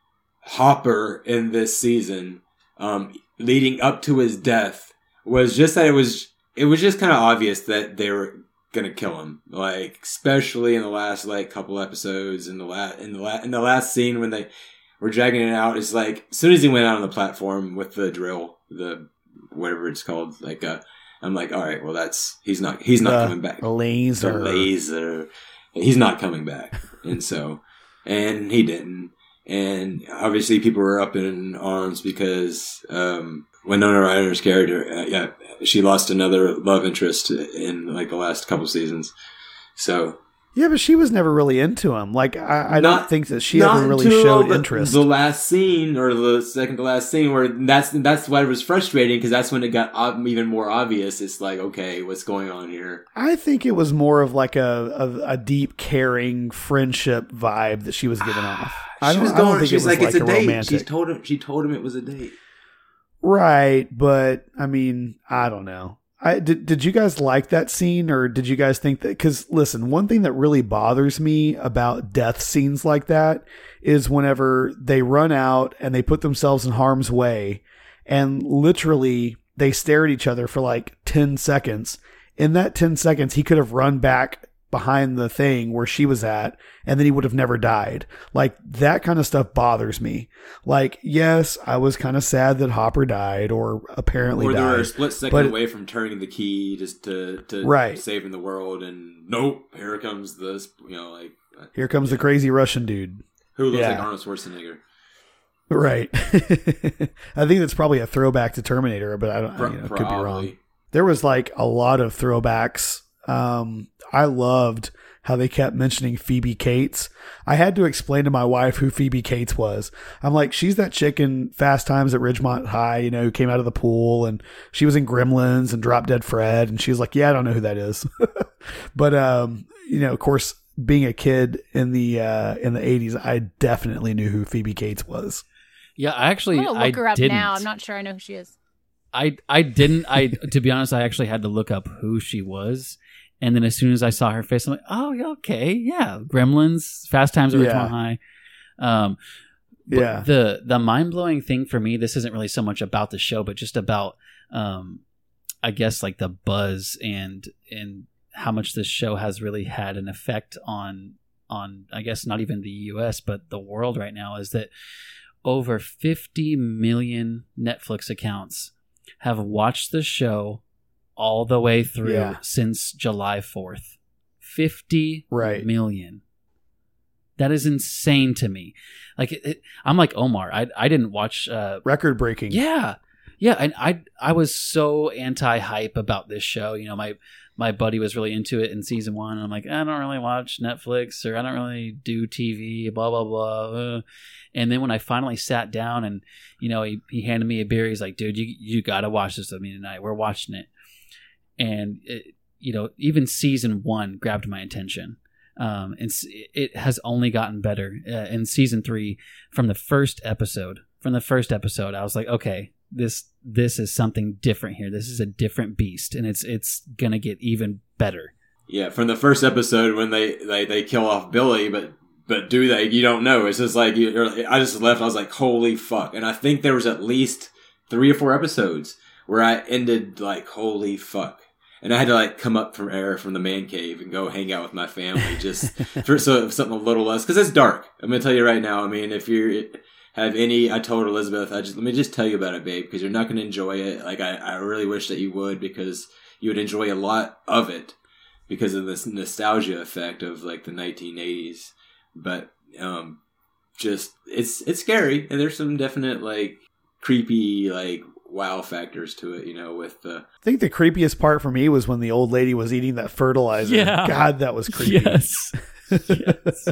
Hopper in this season, um, leading up to his death, was just that it was it was just kind of obvious that they were gonna kill him. Like especially in the last like couple episodes, in the last in the la- in the last scene when they were dragging it out. It's like as soon as he went out on the platform with the drill, the whatever it's called, like uh, I'm like, all right, well that's he's not he's not The coming back. laser. The laser. He's not coming back, and so and he didn't. And obviously, people were up in arms because um, Winona Ryder's character, uh, yeah, she lost another love interest in like the last couple seasons. So Yeah, but she was never really into him. Like, I, I Not- don't think that she not ever really until showed the, interest. The last scene, or the second to last scene, where that's that's why it was frustrating because that's when it got ob- even more obvious. It's like, okay, what's going on here? I think it was more of like a, a, a deep, caring friendship vibe that she was giving off. I she don't, was I don't going. think She's it was like, it's a, date. romantic. She told him. She told him it was a date. Right, but I mean, I don't know. I did. Did you guys like that scene, or did you guys think that? Because listen, one thing that really bothers me about death scenes like that is whenever they run out and they put themselves in harm's way, and literally they stare at each other for like ten seconds. In that ten seconds, he could have run back behind the thing where she was at, and then he would have never died. Like, that kind of stuff bothers me. Like, yes, I was kind of sad that Hopper died, or apparently Or they died. were a split second but- away from turning the key just to, to Right. saving the world, and nope, here comes this, you know, like Here comes the crazy Russian dude. who looks Yeah. like Arnold Schwarzenegger. Right. I think that's probably a throwback to Terminator, but I don't, Pro- you know, could be wrong. probably. There was like a lot of throwbacks. Um, I loved how they kept mentioning Phoebe Cates. I had to explain to my wife who Phoebe Cates was. I'm like, she's that chick in Fast Times at Ridgemont High, you know, who came out of the pool, and she was in Gremlins and Drop Dead Fred. And she was like, yeah, I don't know who that is. But, um, you know, of course, being a kid in the, uh, in the eighties, I definitely knew who Phoebe Cates was. Yeah, I actually I'm gonna look I her up didn't. now. I'm not sure I know who she is. I I didn't. I to be honest, I actually had to look up who she was, and then as soon as I saw her face, I'm like, oh, yeah, okay, yeah, Gremlins, Fast Times at Yeah. Ridgemont High. Um, but Yeah. The the mind blowing thing for me, this isn't really so much about the show, but just about, um, I guess like the buzz and and how much this show has really had an effect on on I guess not even the U S but the world right now, is that over fifty million Netflix accounts have watched the show all the way through Yeah. since July fourth. fifty Right. million. That is insane to me. Like it, it, I'm like Omar. I I didn't watch uh Record breaking. yeah. Yeah, and I I was so anti-hype about this show. You know, my my buddy was really into it in season one, and I'm like, I don't really watch Netflix, or I don't really do T V, blah blah blah. Uh. And then when I finally sat down, and you know, he, he handed me a beer, he's like, dude, you you gotta watch this with me tonight. We're watching it, and it, you know, even season one grabbed my attention. Um, and s- it has only gotten better uh, in season three. From the first episode, from the first episode, I was like, okay, this this is something different here. This is a different beast, and it's it's gonna get even better. Yeah, from the first episode when they, they, they kill off Billy, but but do they? You don't know. It's just like you, you're, I just left. I was like, holy fuck! And I think there was at least three or four episodes where I ended like, holy fuck. And I had to like come up from air from the man cave and go hang out with my family just for so, something a little less, because it's dark. I'm gonna tell you right now. I mean, if you have any, I told Elizabeth, I just let me just tell you about it, babe, because you're not gonna enjoy it. Like I, I really wish that you would, because you would enjoy a lot of it because of this nostalgia effect of like the nineteen eighties. But um, just it's it's scary, and there's some definite like creepy like. wow factors to it, you know, with the... I think the creepiest part for me was when the old lady was eating that fertilizer. Yeah. God, that was creepy. Yes. Yes.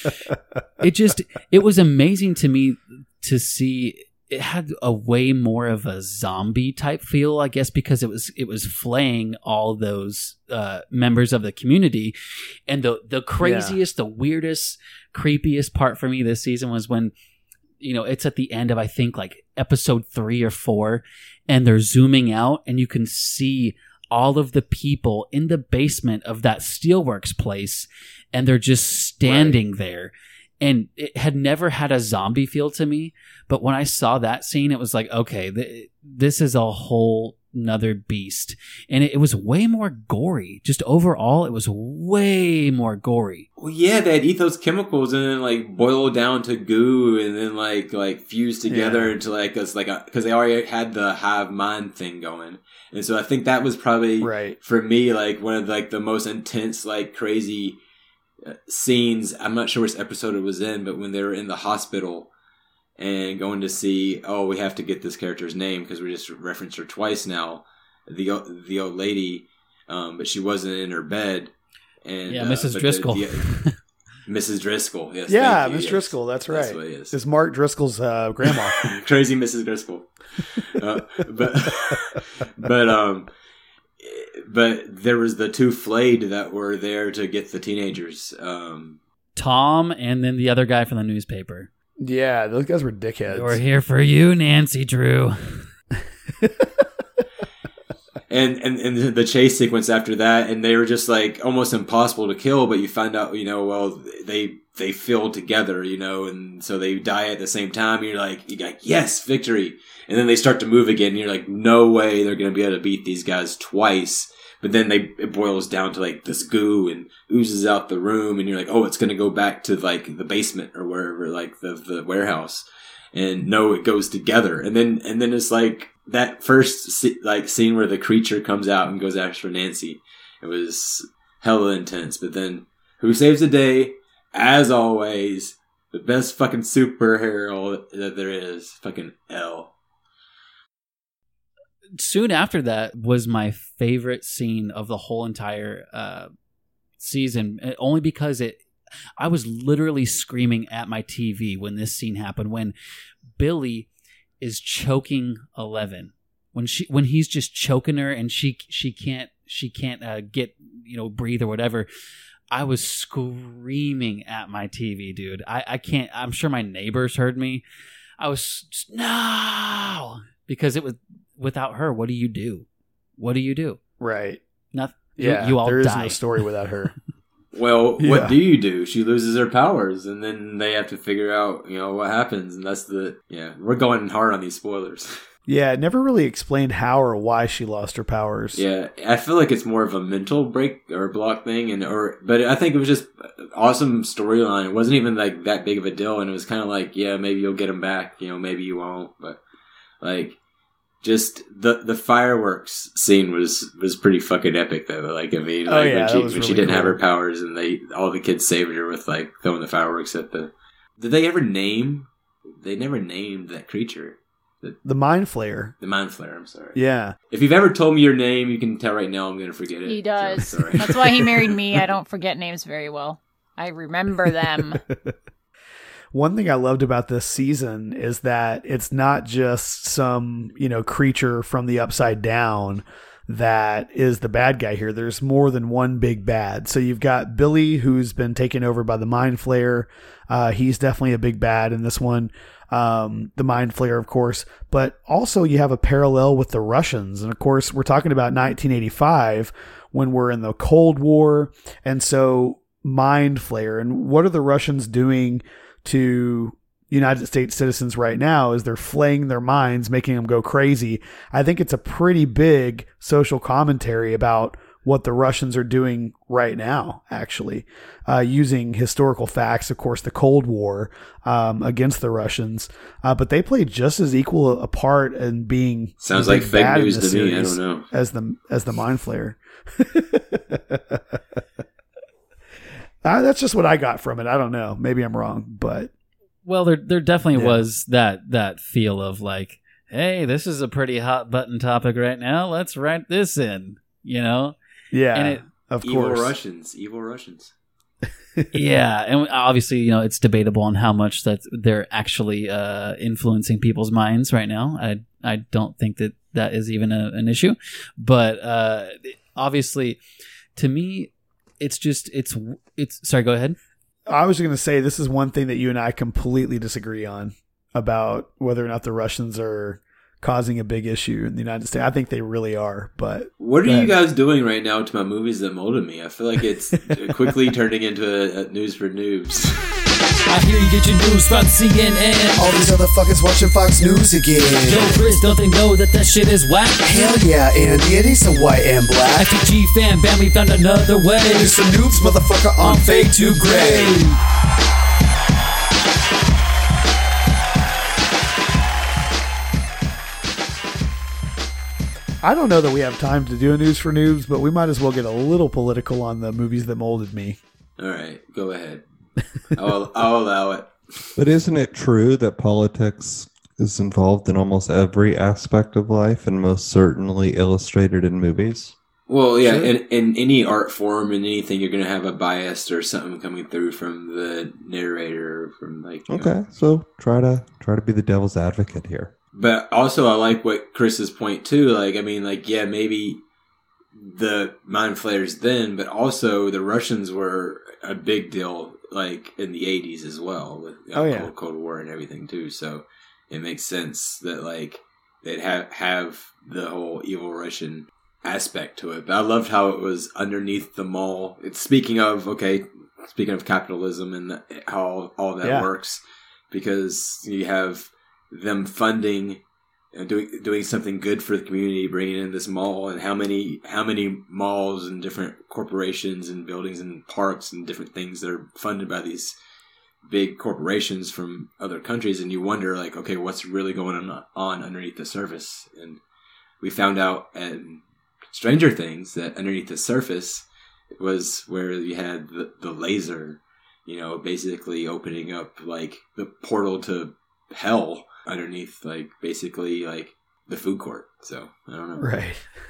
It just, it was amazing to me to see, it had a way more of a zombie type feel, I guess, because it was, it was flaying all those uh, members of the community. And the, the craziest, yeah. the weirdest, creepiest part for me this season was when, you know, it's at the end of, I think, like episode three or four, and they're zooming out and you can see all of the people in the basement of that steelworks place, and they're just standing right. there. And it had never had a zombie feel to me, but when I saw that scene, it was like, okay, th- this is a whole nother beast. And it, it was way more gory. Just overall, it was way more gory. Well, yeah, they had ethos chemicals and then like boil down to goo and then like like fuse together yeah. into like us like a, because they already had the hive mind thing going. And so I think that was probably right. for me like one of like the most intense like crazy uh, scenes. I'm not sure which episode it was in, but when they were in the hospital and going to see, oh, we have to get this character's name because we just referenced her twice now. The the old lady, um, but she wasn't in her bed. And yeah, Missus Uh, Driscoll. The, the, Missus Driscoll, yes. Yeah, Miss Miss yes. Driscoll, that's right. That's what it is. It's Mark Driscoll's uh, grandma. Crazy Missus Driscoll. Uh, but but um, but there was the two flayed that were there to get the teenagers. Um, Tom and then the other guy from the newspaper. Yeah, those guys were dickheads. We're here for you, Nancy Drew. and, and and the chase sequence after that, and they were just like almost impossible to kill, but you find out, you know, well, they they feel together, you know, and so they die at the same time. And you're like, you're like, yes, victory. And then they start to move again, and you're like, no way they're going to be able to beat these guys twice. But then they it boils down to like this goo and oozes out the room, and you're like, oh, it's going to go back to like the basement or wherever, like the the warehouse. And no, it goes together. And then and then it's like that first like scene where the creature comes out and goes after Nancy. It was hella intense. But then who saves the day? As always, the best fucking superhero that there is, fucking Elle. Soon after that was my favorite scene of the whole entire uh, season, only because it. I was literally screaming at my T V when this scene happened. When Billy is choking Eleven, when she when he's just choking her and she she can't she can't uh, get you know breathe or whatever. I was screaming at my T V, dude. I, I can't. I'm sure my neighbors heard me. I was just, no, because it was. Without her, what do you do? What do you do? Right. Nothing. Yeah, you, you all there die. is no story without her. Well, yeah. what do you do? She loses her powers, and then they have to figure out, you know, what happens. And that's the, yeah, we're going hard on these spoilers. Yeah, it never really explained how or why she lost her powers. Yeah, I feel like it's more of a mental break or block thing, and or but I think it was just awesome storyline. It wasn't even like that big of a deal, and it was kind of like, yeah, maybe you'll get them back, you know, maybe you won't, but like. Just the the fireworks scene was, was pretty fucking epic though. Like I mean, like oh, yeah, when she when really she didn't cool. have her powers and they all the kids saved her with like throwing the fireworks at the. Did they ever name? They never named that creature. The, the Mind Flayer. The Mind Flayer. I'm sorry. Yeah. If you've ever told me your name, you can tell right now I'm going to forget it. He does. So, sorry. That's why he married me. I don't forget names very well. I remember them. One thing I loved about this season is that it's not just some, you know, creature from the upside down that is the bad guy here. There's more than one big bad. So you've got Billy, who's been taken over by the Mind Flayer. Uh, he's definitely a big bad in this one. Um, the Mind Flayer, of course, but also you have a parallel with the Russians. And of course, we're talking about nineteen eighty-five when we're in the Cold War. And so Mind Flayer, and what are the Russians doing to United States citizens right now is they're flaying their minds, making them go crazy. I think it's a pretty big social commentary about what the Russians are doing right now, actually, uh, using historical facts, of course, the Cold War um, against the Russians. Uh, but they play just as equal a part in being sounds like fake news to me. I don't know as the as the Mind Flayer. uh, that's just what I got from it. I don't know. Maybe I'm wrong, but well, there there definitely yeah. was that that feel of like, hey, this is a pretty hot button topic right now. Let's write this in. You know. Yeah, and it, of evil course. Russians, evil Russians. Yeah, and obviously, you know, it's debatable on how much that they're actually uh, influencing people's minds right now. I I don't think that that is even a, an issue, but uh, obviously, to me, it's just it's it's. Sorry, go ahead. I was going to say this is one thing that you and I completely disagree on about whether or not the Russians are causing a big issue in the United States. I think they really are, but what are you guys doing right now to my movies that molded me? I feel like it's quickly turning into a, a news for noobs. I hear you get your news from C N N. All these other fuckers watching Fox News again. Yo, Chris, don't they know that that shit is whack? Hell yeah, Andy, it is a white and black. F T G fan, bam, we found another way. It's the noobs, motherfucker, on Fade to Gray. I don't know that we have time to do a news for noobs, but we might as well get a little political on the movies that molded me. All right, go ahead. I'll, I'll allow it. But isn't it true that politics is involved in almost every aspect of life and most certainly illustrated in movies? Well, yeah, sure. in, in any art form, in anything, you're going to have a bias or something coming through from the narrator, from like. Okay, know. so try to try to be the devil's advocate here. But also, I like what Chris's point too. Like, I mean, like, yeah, maybe the Mind Flayers then, but also the Russians were a big deal, like in the eighties as well, with you know, oh, yeah. Cold, Cold War and everything too. So it makes sense that like they'd have have the whole evil Russian aspect to it. But I loved how it was underneath the mall. It's speaking of okay, speaking of capitalism and the, how all that yeah. works, because you have them funding, you know, doing doing something good for the community, bringing in this mall, and how many how many malls and different corporations and buildings and parks and different things that are funded by these big corporations from other countries, and you wonder like, okay, what's really going on, on underneath the surface? And we found out in Stranger Things that underneath the surface was where you had the, the laser, you know, basically opening up like the portal to hell underneath, like basically like the food court. So I don't know. Right.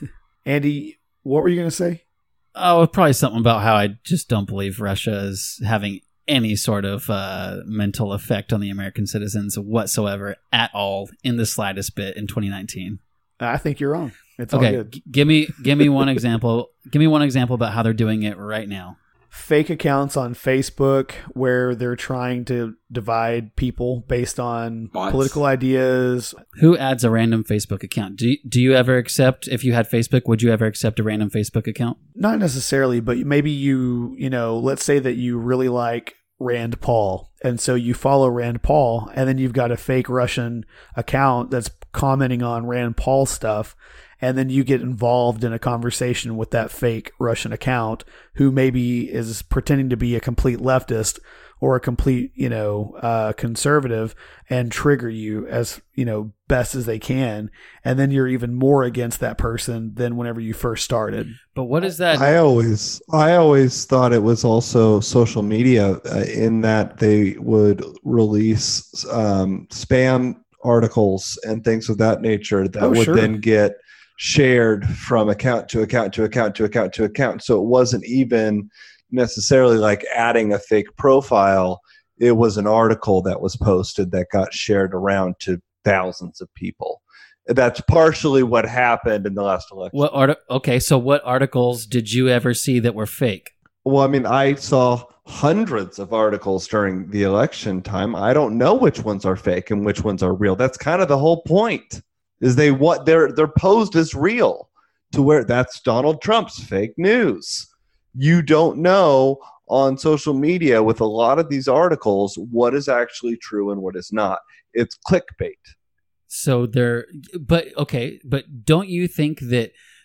Andy, what were you going to say? Oh, probably something about how I just don't believe Russia is having any sort of uh, mental effect on the American citizens whatsoever at all in the slightest bit in twenty nineteen. I think you're wrong. It's okay, all good. G- give me give me one example. Give me one example about how they're doing it right now. Fake accounts on Facebook where they're trying to divide people based on Bots. Political ideas. Who adds a random Facebook account? Do you, do you ever accept, if you had Facebook, would you ever accept a random Facebook account? Not necessarily, but maybe you, you know, let's say that you really like Rand Paul. And so you follow Rand Paul, and then you've got a fake Russian account that's commenting on Rand Paul stuff. And then you get involved in a conversation with that fake Russian account who maybe is pretending to be a complete leftist or a complete, you know, uh, conservative, and trigger you as, you know, best as they can. And then you're even more against that person than whenever you first started. But what is that? I always, I always thought it was also social media uh, in that they would release um, spam articles and things of that nature that Oh, would sure. then get shared from account to account to account to account to account. So it wasn't even necessarily like adding a fake profile. It was an article that was posted that got shared around to thousands of people. That's partially what happened in the last election. What art- Okay, so what articles did you ever see that were fake? Well, I mean, I saw hundreds of articles during the election time. I don't know which ones are fake and which ones are real. That's kind of the whole point. Is they what they're they're posed as real, to where that's Donald Trump's fake news. You don't know on social media with a lot of these articles what is actually true and what is not. It's clickbait. So they're, but okay, but don't you think that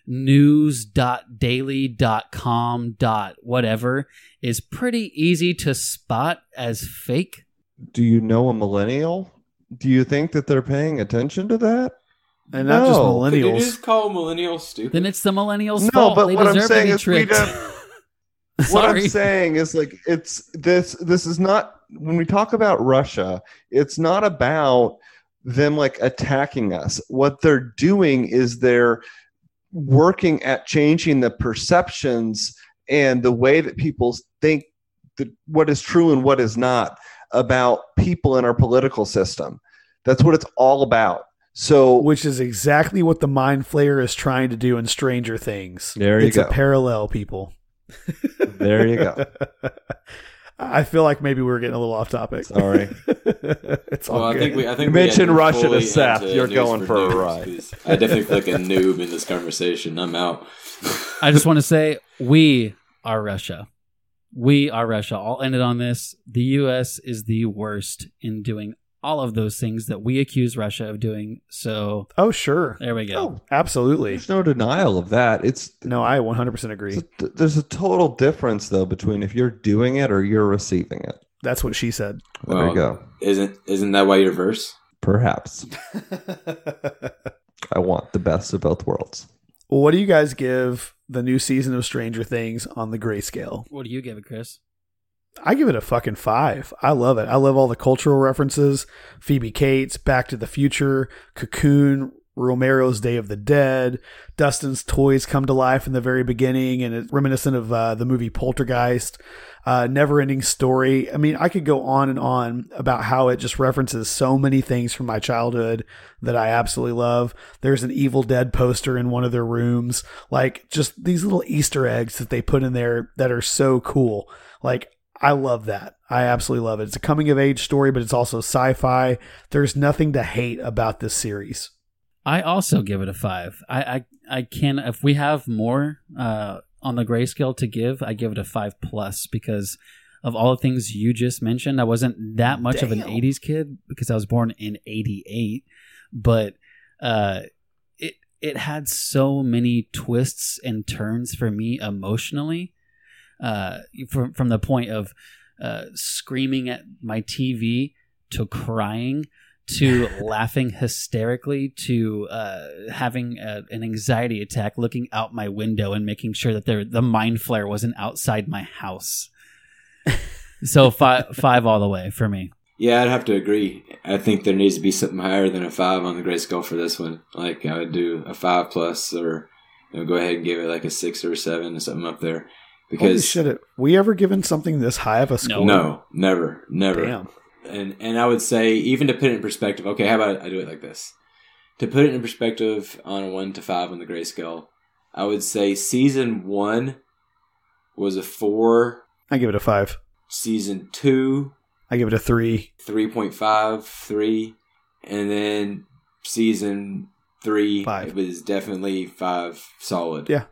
news dot daily dot com dot whatever is pretty easy to spot as fake. Do you know a millennial? Do you think that they're paying attention to that? And not just No. Did you millennials. just call millennials stupid? Then it's the millennials' No, fault. but They what I'm deserve to saying be is we tricked. don't. What I'm Sorry. saying is like it's this this is not when we talk about Russia, it's not about them like attacking us. What they're doing is they're working at changing the perceptions and the way that people think that what is true and what is not about people in our political system. That's what it's all about. So Which is exactly what the Mind Flayer is trying to do in Stranger Things. There you it's go. a parallel, people. There you go. I feel like maybe we were getting a little off topic. Sorry. It's all Well, I good. think we. I think You we mentioned got Russia to fully Seth. into You're news going for a news, ride. 'cause I definitely feel like a noob in this conversation. I'm out. I just want to say we are Russia. We are Russia. I'll end it on this. The U S is the worst in doing all of those things that we accuse Russia of doing. So Oh, sure. there we go. Oh, Absolutely. there's no denial of that. It's No, I one hundred percent agree. there's a total difference though between if you're doing it or you're receiving it. That's what she said. There Well, you go. Isn't isn't that why you're verse? Perhaps I want the best of both worlds. Well, what do you guys give the new season of Stranger Things on the grayscale? What do you give it, Chris? I give it a fucking five. I love it. I love all the cultural references. Phoebe Cates, Back to the Future, Cocoon, Romero's Day of the Dead. Dustin's toys come to life in the very beginning, and it's reminiscent of uh, the movie Poltergeist. Uh, Never-ending story. I mean, I could go on and on about how it just references so many things from my childhood that I absolutely love. There's an Evil Dead poster in one of their rooms. Like, just these little Easter eggs that they put in there that are so cool. Like, I love that. I absolutely love it. It's a coming of age story, but it's also sci-fi. There's nothing to hate about this series. I also give it a five. I I, I can if we have more uh, on the grayscale to give, I give it a five plus because of all the things you just mentioned. I wasn't that much Damn. of an eighties kid because I was born in eighty-eight, but uh, it it had so many twists and turns for me emotionally. Uh, from from the point of uh, screaming at my T V to crying to laughing hysterically to uh, having a, an anxiety attack looking out my window and making sure that there, the Mind Flayer wasn't outside my house. So five five all the way for me. Yeah, I'd have to agree. I think there needs to be something higher than a five on the grayscale for this one. Like I would do a five plus, or you know, go ahead and give it like a six or a seven or something up there. Holy Because shit, have we ever given something this high of a score? no, never, never. Damn. And and I would say, even to put it in perspective, okay, how about I do it like this? To put it in perspective on a one to five on the grayscale, I would say season one was a four. I give it a five. Season two, I give it a three. three point five, three. And then season three Five. was definitely five solid. Yeah.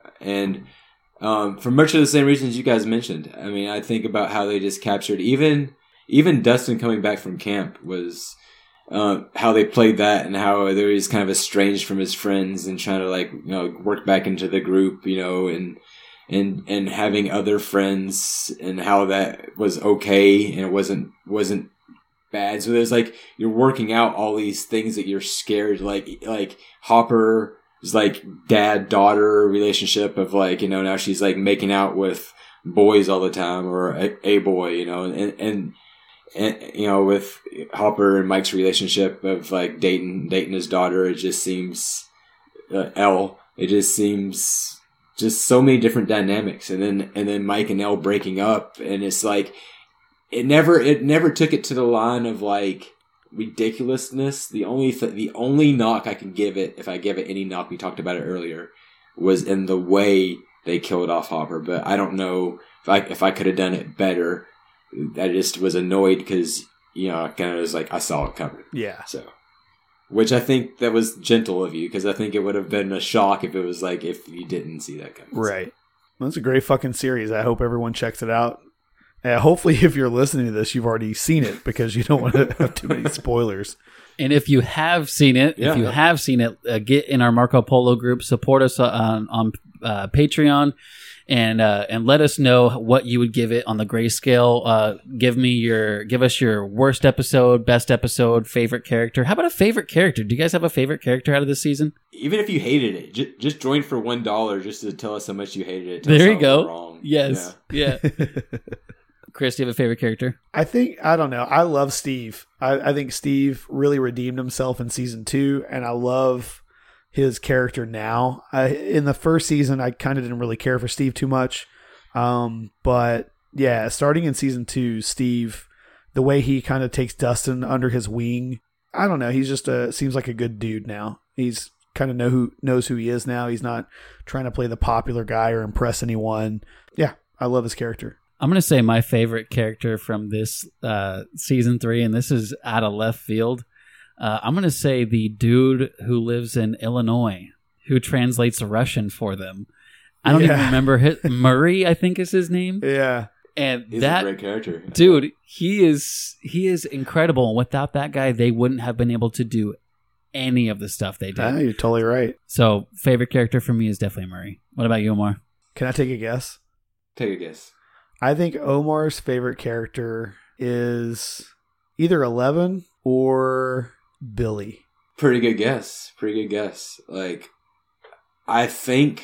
And um, for much of the same reasons you guys mentioned. I mean, I think about how they just captured even even Dustin coming back from camp was uh, how they played that and how they were just kind of estranged from his friends and trying to like you know work back into the group, you know, and and and having other friends and how that was okay and it wasn't wasn't bad. So there's like you're working out all these things that you're scared like like Hopper. It's like dad daughter relationship of like, you know, now she's like making out with boys all the time or a, a boy, you know, and, and, and, you know, with Hopper and Mike's relationship of like dating, dating his daughter, it just seems, uh, Elle, it just seems just so many different dynamics. And then, and then Mike and Elle breaking up and it's like, it never, it never took it to the line of like, ridiculousness. The only th- the only knock I can give it, if I give it any knock, we talked about it earlier, was in the way they killed off Hopper. But I don't know if I if I could have done it better. I just was annoyed because you know I kind of was like I saw it coming. Yeah. So, which I think that was gentle of you because I think it would have been a shock if it was like if you didn't see that coming. Right. Well, it's a great fucking series. I hope everyone checks it out. Uh, hopefully, if you're listening to this, you've already seen it because you don't want to have too many spoilers. And if you have seen it, Yeah. if you have seen it, uh, get in our Marco Polo group, support us on, on uh, Patreon, and uh, and let us know what you would give it on the grayscale. Uh, give me your, give us your worst episode, best episode, favorite character. How about a favorite character? Do you guys have a favorite character out of this season? Even if you hated it, j- just join for one dollar just to tell us how much you hated it. Tell us There you how go. we're Wrong. Yes, yeah. Chris, do you have a favorite character? I think, I don't know. I love Steve. I, I think Steve really redeemed himself in season two, and I love his character now. I, in the first season, I kind of didn't really care for Steve too much. Um, but yeah, starting in season two, Steve, the way he kind of takes Dustin under his wing, I don't know. He's just a, seems like a good dude now. He's kind of know who knows who he is now. He's not trying to play the popular guy or impress anyone. Yeah, I love his character. I'm going to say my favorite character from this uh, season three, and this is out of left field. Uh, I'm going to say the dude who lives in Illinois who translates Russian for them. I don't Yeah. even remember his, Murray, I think is his name. Yeah. And He's that a great character. dude, he is he is incredible. And without that guy, they wouldn't have been able to do any of the stuff they did. Ah, you're totally right. So, favorite character for me is definitely Murray. What about you, Omar? Can I take a guess? Take a guess. I think Omar's favorite character is either Eleven or Billy. Pretty good guess. Pretty good guess. Like, I think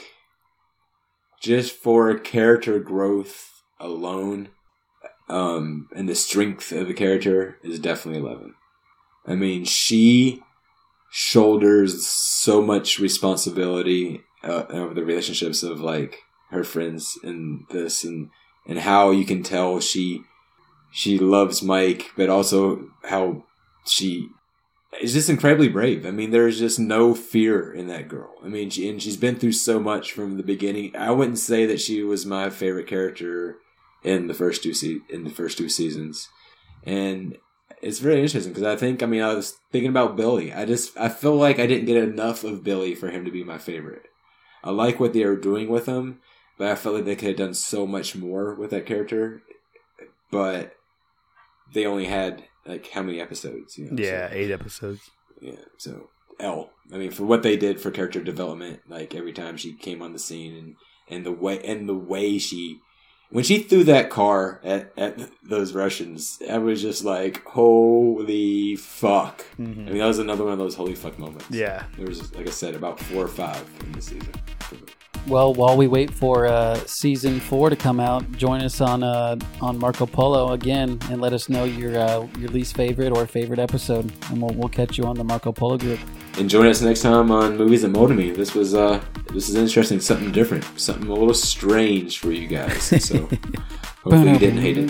just for character growth alone, um, and the strength of the character is definitely Eleven. I mean, she shoulders so much responsibility uh, over the relationships of like her friends in this, and and how you can tell she she loves Mike, but also how she is just incredibly brave. I mean, there's just no fear in that girl. I mean, she, and she's been through so much from the beginning. I wouldn't say that she was my favorite character in the first two se- in the first two seasons, and it's very interesting because I think, I mean, I was thinking about Billy. I just I feel like I didn't get enough of Billy for him to be my favorite. I like what they were doing with him, but I felt like they could have done so much more with that character. But they only had like how many episodes? You know, Yeah, so, eight episodes. yeah. So L. I mean, for what they did for character development, like every time she came on the scene, and, and the way and the way she, when she threw that car at, at those Russians, I was just like, holy fuck! Mm-hmm. I mean, that was another one of those holy fuck moments. Yeah. There was, like I said, about four or five in the season. Well, while we wait for uh, season four to come out, join us on uh, on Marco Polo again, and let us know your uh, your least favorite or favorite episode, and we'll we'll catch you on the Marco Polo group. And join us next time on Movies That Molded Me. This was uh, this is interesting, something different, something a little strange for you guys. So hopefully you didn't hate it.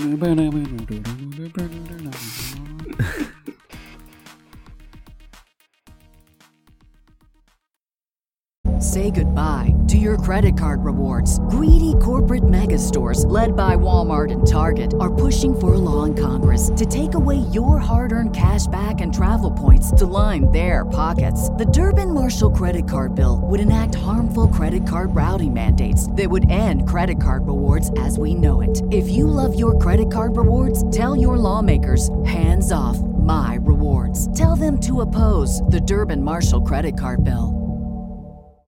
Say goodbye to your credit card rewards. Greedy corporate mega stores, led by Walmart and Target, are pushing for a law in Congress to take away your hard-earned cash back and travel points to line their pockets. The Durbin-Marshall credit card bill would enact harmful credit card routing mandates that would end credit card rewards as we know it. If you love your credit card rewards, tell your lawmakers, hands off my rewards. Tell them to oppose the Durbin-Marshall credit card bill.